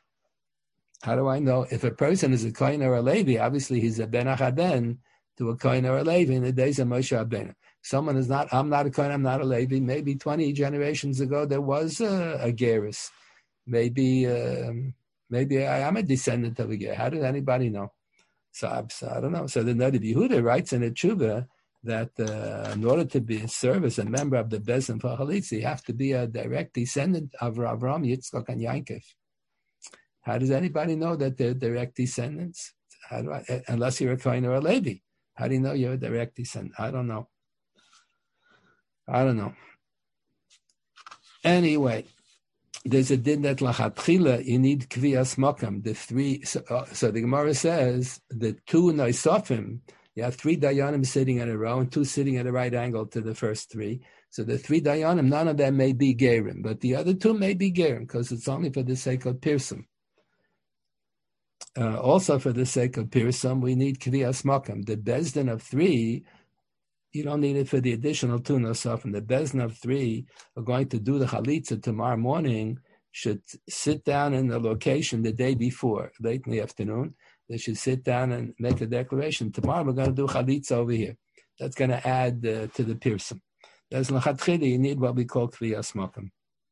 How do I know? If a person is a Kohen or a Levi, obviously he's a Ben Achaben to a Kohen or a Levi in the days of Moshe Rabbeinu. Someone is not, I'm not a Kohen, I'm not a Levi. Maybe twenty generations ago there was a, a Geras. Maybe, um, maybe I am a descendant of a Ger. How does anybody know? So, so I don't know. So the Nadav Yehuda writes in a tshuva that uh, in order to be serve as a member of the Bezin for Chalitza, you have to be a direct descendant of Avraham, Yitzchak, and Yankov. How does anybody know that they're direct descendants? How do I, unless you're a Kohen or a Levi. How do you know you're a direct descendant? I don't know. I don't know. Anyway. There's a din that lachatchila you need kviyas makam. The three, so, uh, so the Gemara says the two noisofim. You have three dayanim sitting in a row and two sitting at a right angle to the first three. So the three dayanim, none of them may be gerim, but the other two may be gerim because it's only for the sake of pirsum. Uh, also, for the sake of pirsum, we need kviyas makam. The bezdin of three. You don't need it for the additional two nosafim. The bezin of three are going to do the chalitza tomorrow morning, should sit down in the location the day before, late in the afternoon. They should sit down and make a declaration. Tomorrow we're going to do chalitza over here. That's going to add uh, to the pirsum. That's l'chatchila, you need what we call kviyas makam.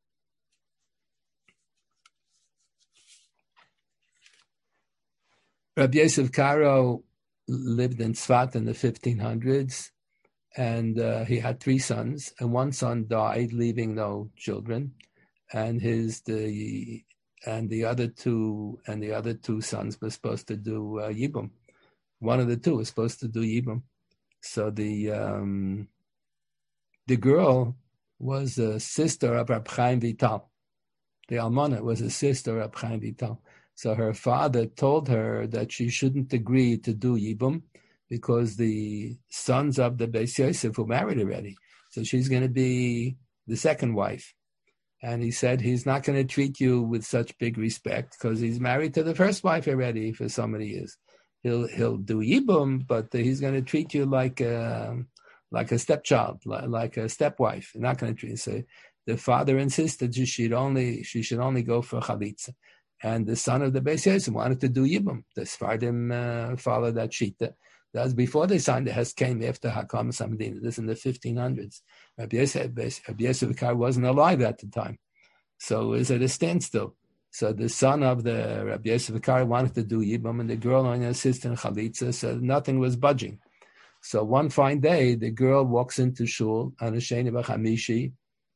Rabbi Yosef Karo lived in Tzfat in the fifteen hundreds. And uh, he had three sons, and one son died, leaving no children. And his the and the other two and the other two sons were supposed to do uh, yibum. One of the two was supposed to do yibum. So the um, the girl was a sister of Reb Chaim Vital. The almana was a sister of Chaim Vital. So her father told her that she shouldn't agree to do yibum, because the sons of the Beis Yosef were married already. So she's going to be the second wife. And he said he's not going to treat you with such big respect because he's married to the first wife already for so many years. He'll he'll do yibum, but he's going to treat you like a, like a stepchild, like a stepwife. He's not going to treat you. So the father insisted she should only she should only go for chalitza. And the son of the Beis Yosef wanted to do yibum. The Sfardim uh, followed that shita. That was before they signed the Heskem after Hakam Samdina. This in the fifteen hundreds. Rabbi Yosef Kar wasn't alive at the time. So it was at a standstill. So the son of the Rabbi Yosef Karo wanted to do Yibam, and the girl only assisted in Chalitza, so nothing was budging. So one fine day, the girl walks into shul on a Sheni B'Chamishi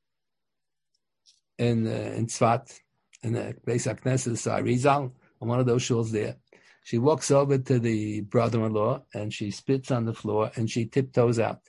in uh, in Tzfat, in the Beis HaKnesses Arizal, on one of those shuls there. She walks over to the brother-in-law, and she spits on the floor, and she tiptoes out.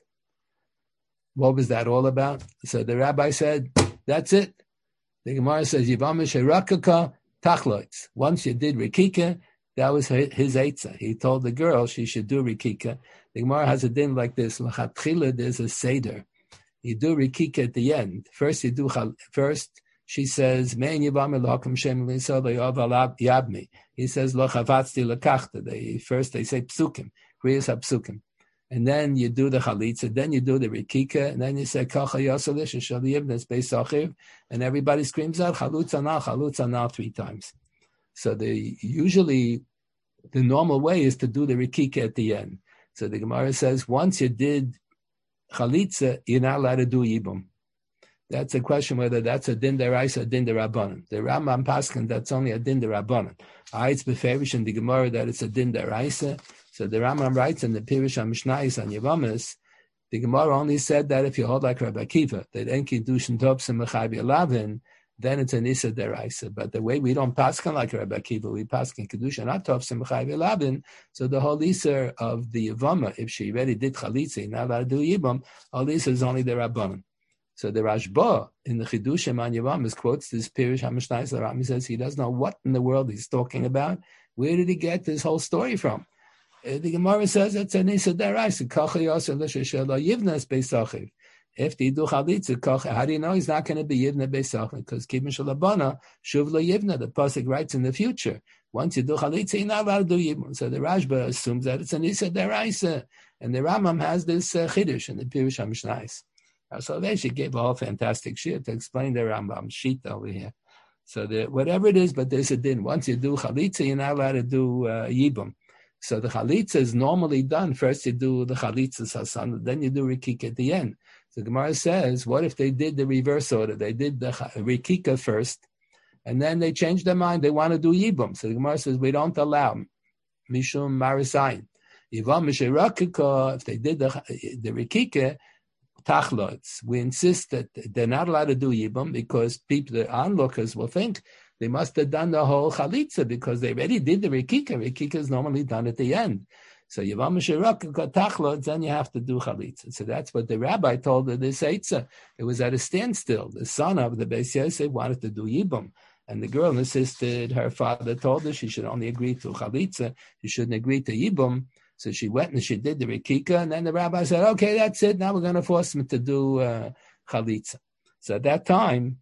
What was that all about? So the rabbi said, that's it. The Gemara says, Yivam Sherakaka Tachloitz. Once you did Rikika, that was his eitzah. He told the girl she should do Rikika. The Gemara has a din like this. L'chatchila, there's a seder. You do Rikika at the end. First, you do first. She says, "Mein Yivam Elokim Shem L'Yisrael Yoval Yabmi." He says, "Lo Chavatzti Lekachta." They first they say psukim, kriyas hapsukim, and then you do the chalitza. Then you do the Rikika, and then you say Kacha Yoselish Shal Yibnes Beis Achiv, and everybody screams out Chalutza Nal, Chalutza Nal three times. So the usually the normal way is to do the Rikika at the end. So the Gemara says, once you did Chalitza, you're not allowed to do Yibum. That's a question whether that's a din deraisa or din derabanan. The Rambam Paskin, that's only a din derabanan. I it's beferish in the Gemara that it's a din deraisa. So the Rambam writes in the Pirish HaMishnayis on Yevamis, the Gemara only said that if you hold like Rabbi Akiva, that enki dushin topsim mechabi alavin, then it's an Issa deraisa. But the way we don't paskin like Rabbi Akiva, we paskin kedusha not topsim mechabi alavin. So the whole Issa of the Yevama, if she already did chalitza, not allowed to do Yibam, all Issa is only the Rabbanan. So the Rashba in the Chidushim on Yevamis quotes this Pirish HaMishnayis. The Rami says he doesn't know what in the world he's talking about. Where did he get this whole story from? Uh, the Gemara says it's an Issa deraisa. Kacha yosel l'sheshelo yivnas beisachiv. If they do chalitza, kacha, how do you know he's not going to be yivna beisachiv? Because kibin shalabana shuv lo yivna. The pasuk writes in the future. Once you do chalitza, you're not allowed to do yivna. So the Rashba assumes that it's an Issa deraisa, and the Rambam has this uh, Chidush in the Pirish HaMishnayis. So they she gave a whole fantastic shit to explain the Rambam sheet over here. So the, whatever it is, but there's a din. Once you do chalitza, you're not allowed to do uh, yibum. So the chalitza is normally done. First you do the chalitza sasan, then you do rikika at the end. So Gemara says, what if they did the reverse order? They did the rikika first, and then they changed their mind. They want to do yibum. So the Gemara says, we don't allow mishum marisayin. Yivam mishirakika, if they did the, the rikika, tachlots. We insist that they're not allowed to do yibum because people, the onlookers, will think they must have done the whole chalitza because they already did the rikika. Rikika is normally done at the end. So yivam shiraka tachlots, then you have to do chalitza. So that's what the rabbi told her this eitzah. It was at a standstill. The son of the Beis Yosef wanted to do yibum, and the girl insisted. Her father told her she should only agree to chalitza. She shouldn't agree to yibum. So she went and she did the rikika, and then the rabbi said, okay, that's it. Now we're going to force him to do uh, chalitza. So at that time,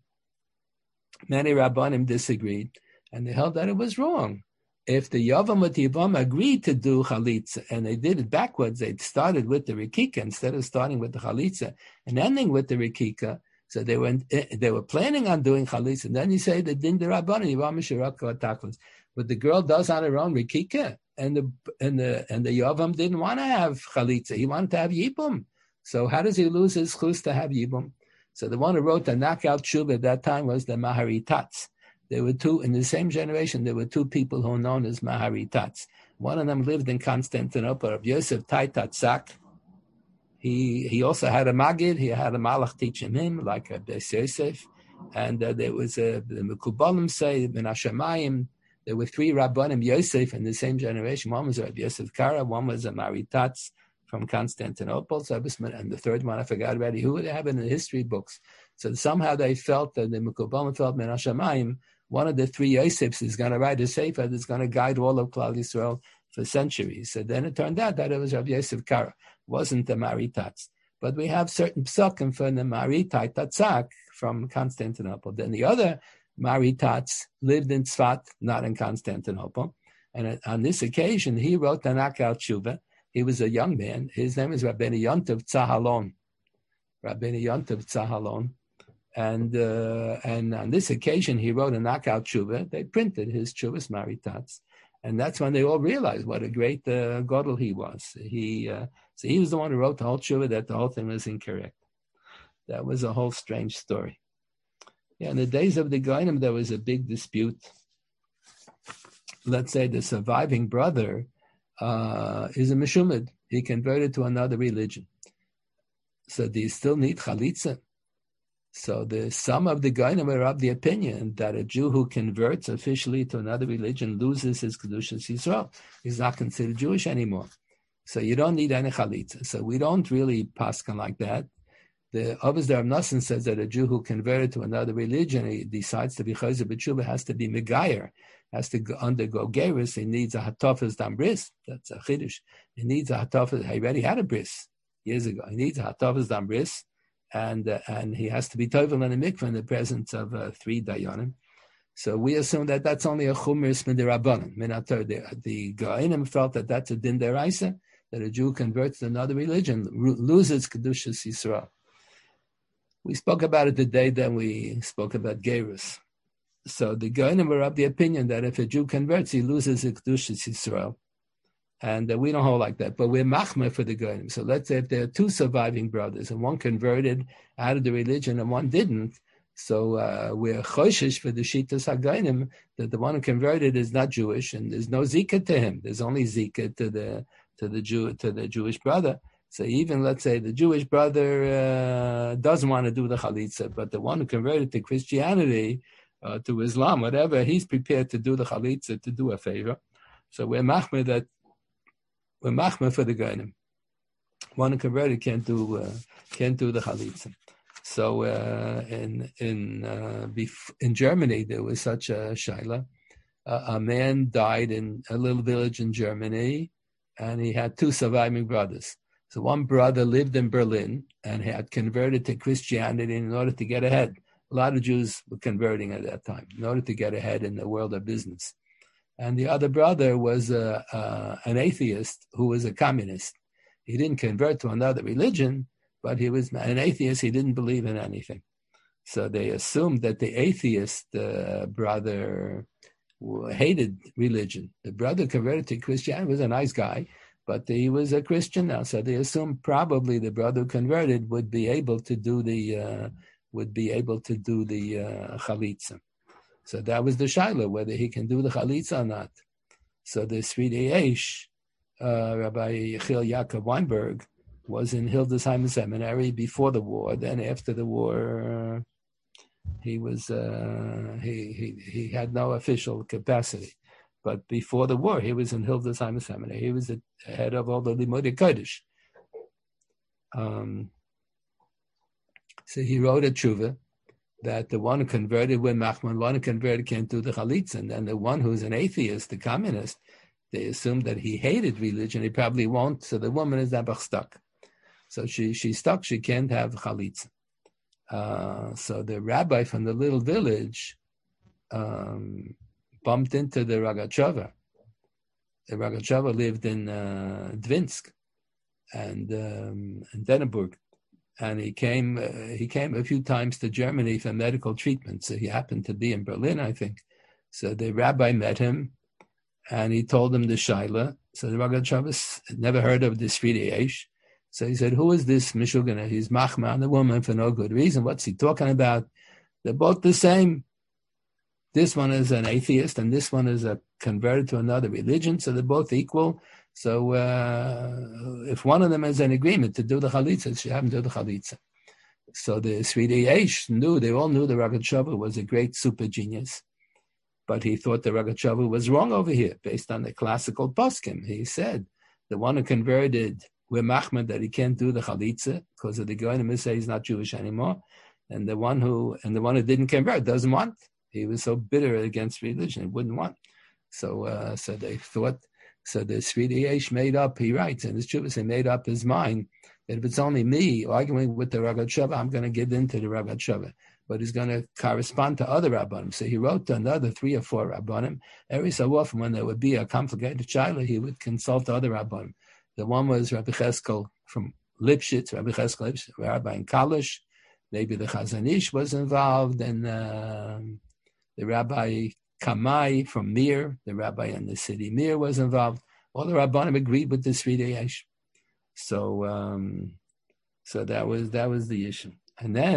many rabbanim disagreed, and they held that it was wrong. If the Yavam with the Yavam agreed to do chalitza, and they did it backwards, they started with the rikika instead of starting with the chalitza and ending with the rikika. So they were they were planning on doing chalitza, and then you say the din the rabbanim Yavam shiraka taklas, but the girl does on her own rikika. And the and the and the Yavam didn't want to have chalitza; he wanted to have yibum. So how does he lose his chus to have yibum? So the one who wrote the knockout shub at that time was the Maharitats. There were two in the same generation. There were two people who were known as Maharitats. One of them lived in Constantinople, of Yosef Taitatsak. He he also had a magid. He had a malach teaching him like a Beis Yosef, and uh, there was a the Mekubalim say Ben Hashemayim. There were three Rabbanim Yosef in the same generation. One was Rabbi Yosef Kara, one was a Maritatz from Constantinople, and the third one I forgot already. Who would have it in the history books? So somehow they felt that the Mekubalim felt Men Hashemayim, one of the three Yosefs is going to write a sefer that's going to guide all of Klal Yisrael for centuries. So then it turned out that it was Rabbi Yosef Kara, wasn't the Maritatz. But we have certain psukim from the Maritatzatzak from Constantinople. Then the other Maritatz lived in Tzfat, not in Constantinople. And on this occasion, he wrote the knockout tshuva. He was a young man. His name is Rabbeinu Yontov Tzahalon. Rabbeinu Yontov Tzahalon. And uh, and on this occasion, he wrote a knockout tshuva. They printed his tshuvas Maritatz. And that's when they all realized what a great uh, godel he was. He uh, So he was the one who wrote the whole tshuva that the whole thing was incorrect. That was a whole strange story. Yeah, in the days of the Goyim, there was a big dispute let's say the surviving brother uh, is a Meshumad. He converted to another religion. So do you still need Chalitza? So the some of the Goyim are of the opinion that a Jew who converts officially to another religion loses his Kedushas Yisrael. He's not considered Jewish anymore. So you don't need any Chalitza. So we don't really paskin like that. The Avos Darav Nosson says that a Jew who converted to another religion, he decides to be Chayzer B'tshuva, has to be Megayer, has to go, undergo Gerus. He needs a Hatofas Dam Bris. That's a Chiddush. He needs a Hatofas. He already had a Bris years ago. He needs a Hatofas Dam Bris. And uh, and he has to be tovel in a mikveh in the presence of uh, three dayanim. So we assume that that's only a chumris midirabanan. Minator, the the Goinim felt that that's a din deraisa, that a Jew converts to another religion loses kedushas Yisrael. We spoke about it the day that we spoke about gerus. So the Goinim were of the opinion that if a Jew converts, he loses his kedushas Yisrael. And uh, we don't hold like that, but we're machmir for the Goyim. So let's say if there are two surviving brothers and one converted out of the religion and one didn't, so uh, we're choshesh for the Shitas HaGoyim that the one who converted is not Jewish and there's no zikah to him. There's only zikah to the to the Jew to the Jewish brother. So even let's say the Jewish brother uh, doesn't want to do the chalitza, but the one who converted to Christianity, uh, to Islam, whatever, he's prepared to do the chalitza to do a favor. So we're machmir that. We're machmir for the Goyim. One who converted can't do uh, can't do the chalitza. So uh, in in uh, bef- in Germany there was such a shaila. Uh, a man died in a little village in Germany, and he had two surviving brothers. So one brother lived in Berlin and had converted to Christianity in order to get ahead. A lot of Jews were converting at that time in order to get ahead in the world of business. And the other brother was uh, uh, an atheist who was a communist. He didn't convert to another religion, but he was an atheist. He didn't believe in anything. So they assumed that the atheist uh, brother hated religion. The brother converted to Christianity, was a nice guy, but he was a Christian now. So they assumed probably the brother who converted would be able to do the uh, would be able to do the uh, chalitza. So that was the shaila, whether he can do the chalitza or not. So the Sridei Eish, uh, Rabbi Yechiel Yaakov Weinberg, was in Hildesheim Seminary before the war. Then after the war, uh, he was uh, he, he he had no official capacity. But before the war, he was in Hildesheim Seminary. He was the head of all the Limudei Kodesh. Um, so he wrote a tshuva that the one who converted with Machman, one who converted can't do the chalitza, and then the one who's an atheist, the communist, they assume that he hated religion. He probably won't. So the woman is einfach stuck. So she she's stuck. She can't have chalitza. Uh, so the rabbi from the little village um, bumped into the Rogatchover. The Rogatchover lived in uh, Dvinsk and um, in Denenburg. And he came uh, he came a few times to Germany for medical treatment. So he happened to be in Berlin, I think. So the rabbi met him, and he told him the shaila. So the Rogatchover had never heard of this Sridei Eish. So he said, who is this Mishugana? He's machma on the woman for no good reason. What's he talking about? They're both the same. This one is an atheist, and this one is a converted to another religion. So they're both equal. So uh, if one of them has an agreement to do the chalitza, she have him do the chalitza. So the Sridei Eish knew, they all knew the Rogatchover was a great super genius, but he thought the Rogatchover was wrong over here based on the classical poskim. He said the one who converted with Machman that he can't do the chalitza because of the Goyim say he's not Jewish anymore, and the one who and the one who didn't convert doesn't want. He was so bitter against religion, he wouldn't want. So uh, so they thought. So the Sridei Eish made up, he writes in his Chuvas, he made up his mind that if it's only me arguing with the Rogatchover, I'm going to give in to the Rogatchover. But he's going to correspond to other Rabbanim. So he wrote to another three or four Rabbanim. Every so often when there would be a complicated shaila, he would consult other Rabbanim. The one was Rabbi Cheskel from Lipschitz, Rabbi Cheskel Lipschitz, Rabbi in Kalish. Maybe the Chazon Ish was involved, and uh, the Rabbi Kamai from Mir, the rabbi in the city Mir was involved. All the Rabbanim agreed with the Sridei Eish. So, um, so that was that was the issue. And then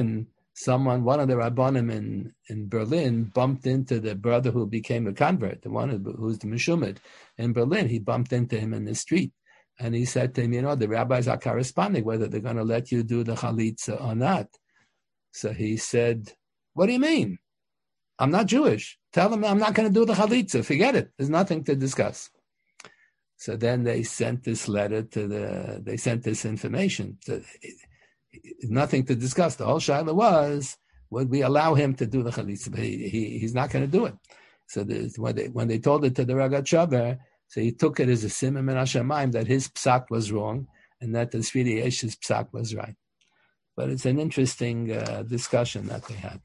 someone, one of the Rabbanim in, in Berlin bumped into the brother who became a convert, the one who, who's the Meshumad in Berlin. He bumped into him in the street. And he said to him, you know, the rabbis are corresponding whether they're going to let you do the chalitza or not. So he said, what do you mean? I'm not Jewish. Tell them I'm not going to do the chalitza. Forget it. There's nothing to discuss. So then they sent this letter to the, they sent this information. To, nothing to discuss. The whole shaila was, would we allow him to do the chalitza? But he, he, he's not going to do it. So the, when, they, when they told it to the Ragat Shaber, so he took it as a simon min hashamayim that his psak was wrong and that the Sfirei Yesh's psak was right. But it's an interesting uh, discussion that they had.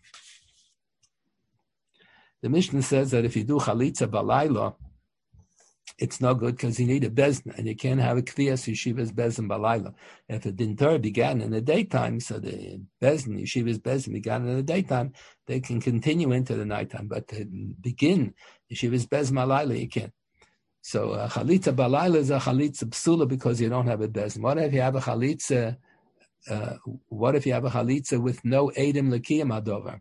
The Mishnah says that if you do chalitza balayla, it's no good because you need a bezna, and you can't have a kviyas yeshiva's bezin balayla. If a dintar began in the daytime, so the bezin yeshiva's bezin began in the daytime, they can continue into the nighttime. But to begin yeshiva's bezin balayla, you can't. So a chalitza balayla is a chalitza psula because you don't have a bezin. What if you have a chalitza? Uh, what if you have a chalitza with no edim l'kiyam adover?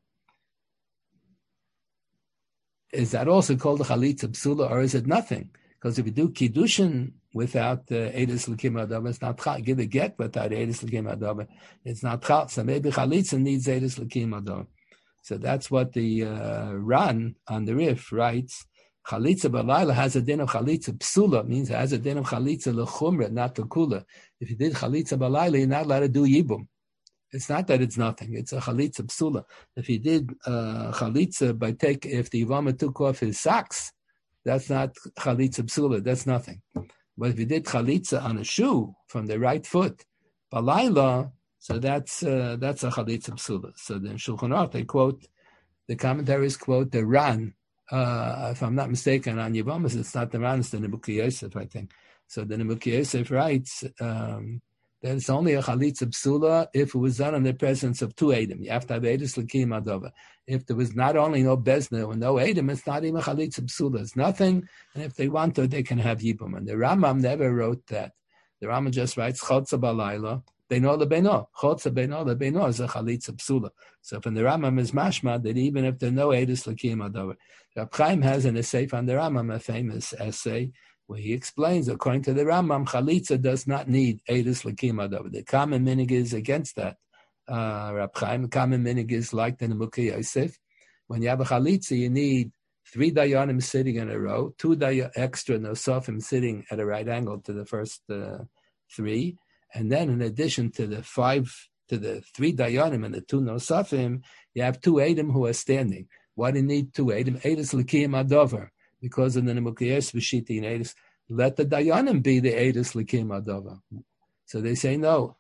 Is that also called a chalitza psula, or is it nothing? Because if you do kiddushin without edus l'kiyam adover, it's not chal. Give a get without edus l'kiyam adover, it's not chal. So maybe chalitza needs edus l'kiyam adover. So that's what the uh, Ran on the Rif writes. Chalitza balayla has a din of chalitza psula, means it has a din of chalitza lechumra, not lekula. If you did chalitza balayla, you're not allowed to do yibum. It's not that it's nothing; it's a chalitza psula. If you did uh, chalitza by take, if the yivama took off his socks, that's not chalitza psula. That's nothing. But if you did chalitza on a shoe from the right foot, balayla, so that's uh, that's a chalitza psula. So then Shulchan Aruch they quote, the commentaries quote the Ran. Uh, if I'm not mistaken, on Yevamis, it's not the Ran, it's the Nebuchadnezzar Yosef, I think. So the Nebuchadnezzar Yosef writes um, that it's only a chalitza psula if it was done in the presence of two Edom. You have to have Edus L'Kiyam Adova. If there was not only no Bezna or no Edom, it's not even a chalitza psula. It's nothing. And if they want to, they can have Yibum. And the Rambam never wrote that. The Rambam just writes Chotza Balayla. Beino lebeino. Chotza beino lebeino is a chalitza psula. So from the Rambam is mashma that even if there are no Edus L'Kiyam Adova. Rab Chaim has in a sefer on the Rambam a famous essay where he explains, according to the Rambam, chalitza does not need edus l'kiyam adover. The common minig is against that. Uh, Rab Chaim, the common minig is like the Nebuchadnezzar Yosef. When you have a chalitza, you need three dayanim sitting in a row, two day- extra nosafim sitting at a right angle to the first uh, three, and then in addition to the five, to the three dayanim and the two nosafim, you have two edim who are standing. Why do you need two edim? Edus l'kiyam adover, because of the Nebuchadnezzar V'shiti and Edus. Let the dayanim be the Edus l'kiyam adover. So they say no.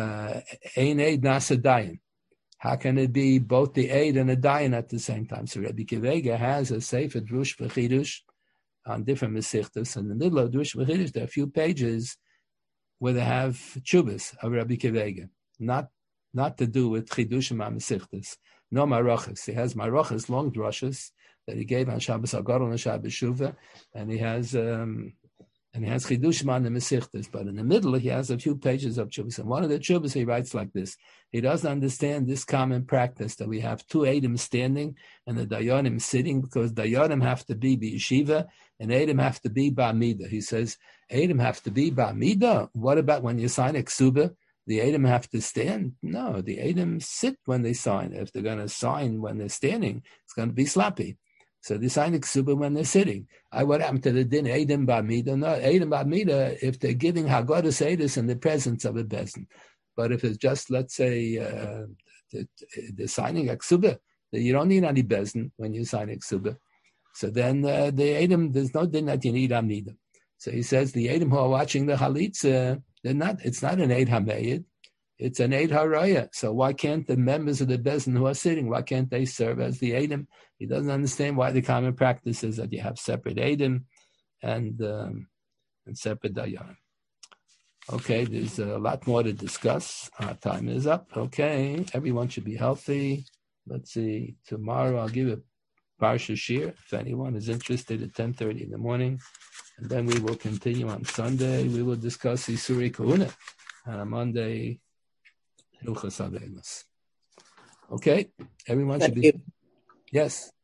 Ein eid nasa dayan. How can it be both the eid and the dayan at the same time? So Rabbi Kivega has a sefer drush v'chidush on different mesichtos. In the middle of drush v'chidush, there are a few pages where they have tshuvas of Rabbi Kivega, not not to do with chidushim on mesichtos. No marachas. He has marachas, long drushes that he gave on Shabbos Agadol and Shabbos Shuvah, and he has um, and he has chidushim on the Mesichtas. But in the middle, he has a few pages of tshuvas. And one of the tshuvas he writes like this: he doesn't understand this common practice that we have two edim standing and the dayanim sitting, because dayanim have to be b'yeshiva and edim have to be ba'amida. He says edim have to be ba'amida. What about when you sign a ksuba? The Edom have to stand? No, the Edom sit when they sign. If they're going to sign when they're standing, it's going to be sloppy. So they sign a ksuba when they're sitting. I what happened to the din Edom b'amida? No, Edom b'amida if they're giving Haggadah Edus in the presence of a bezin. But if it's just, let's say, uh, they're signing a ksuba, you don't need any bezin when you sign a ksuba. So then uh, the Edom, there's no din that you need amida. So he says the Edom who are watching the Chalitza, they're not, it's not an Eid HaMeyed, it's an Eid HaRaya. So why can't the members of the Bezin who are sitting, why can't they serve as the Edom? He doesn't understand why the common practice is that you have separate Edom and, um, and separate Dayanim. Okay, there's a lot more to discuss. Our time is up. Okay, everyone should be healthy. Let's see, tomorrow I'll give a Parsha Shir if anyone is interested at ten thirty in the morning. And then we will continue on Sunday. We will discuss Isurei Kahuna. And on Monday, Hilchos Avelos. Okay, everyone Thank should be. you. Yes.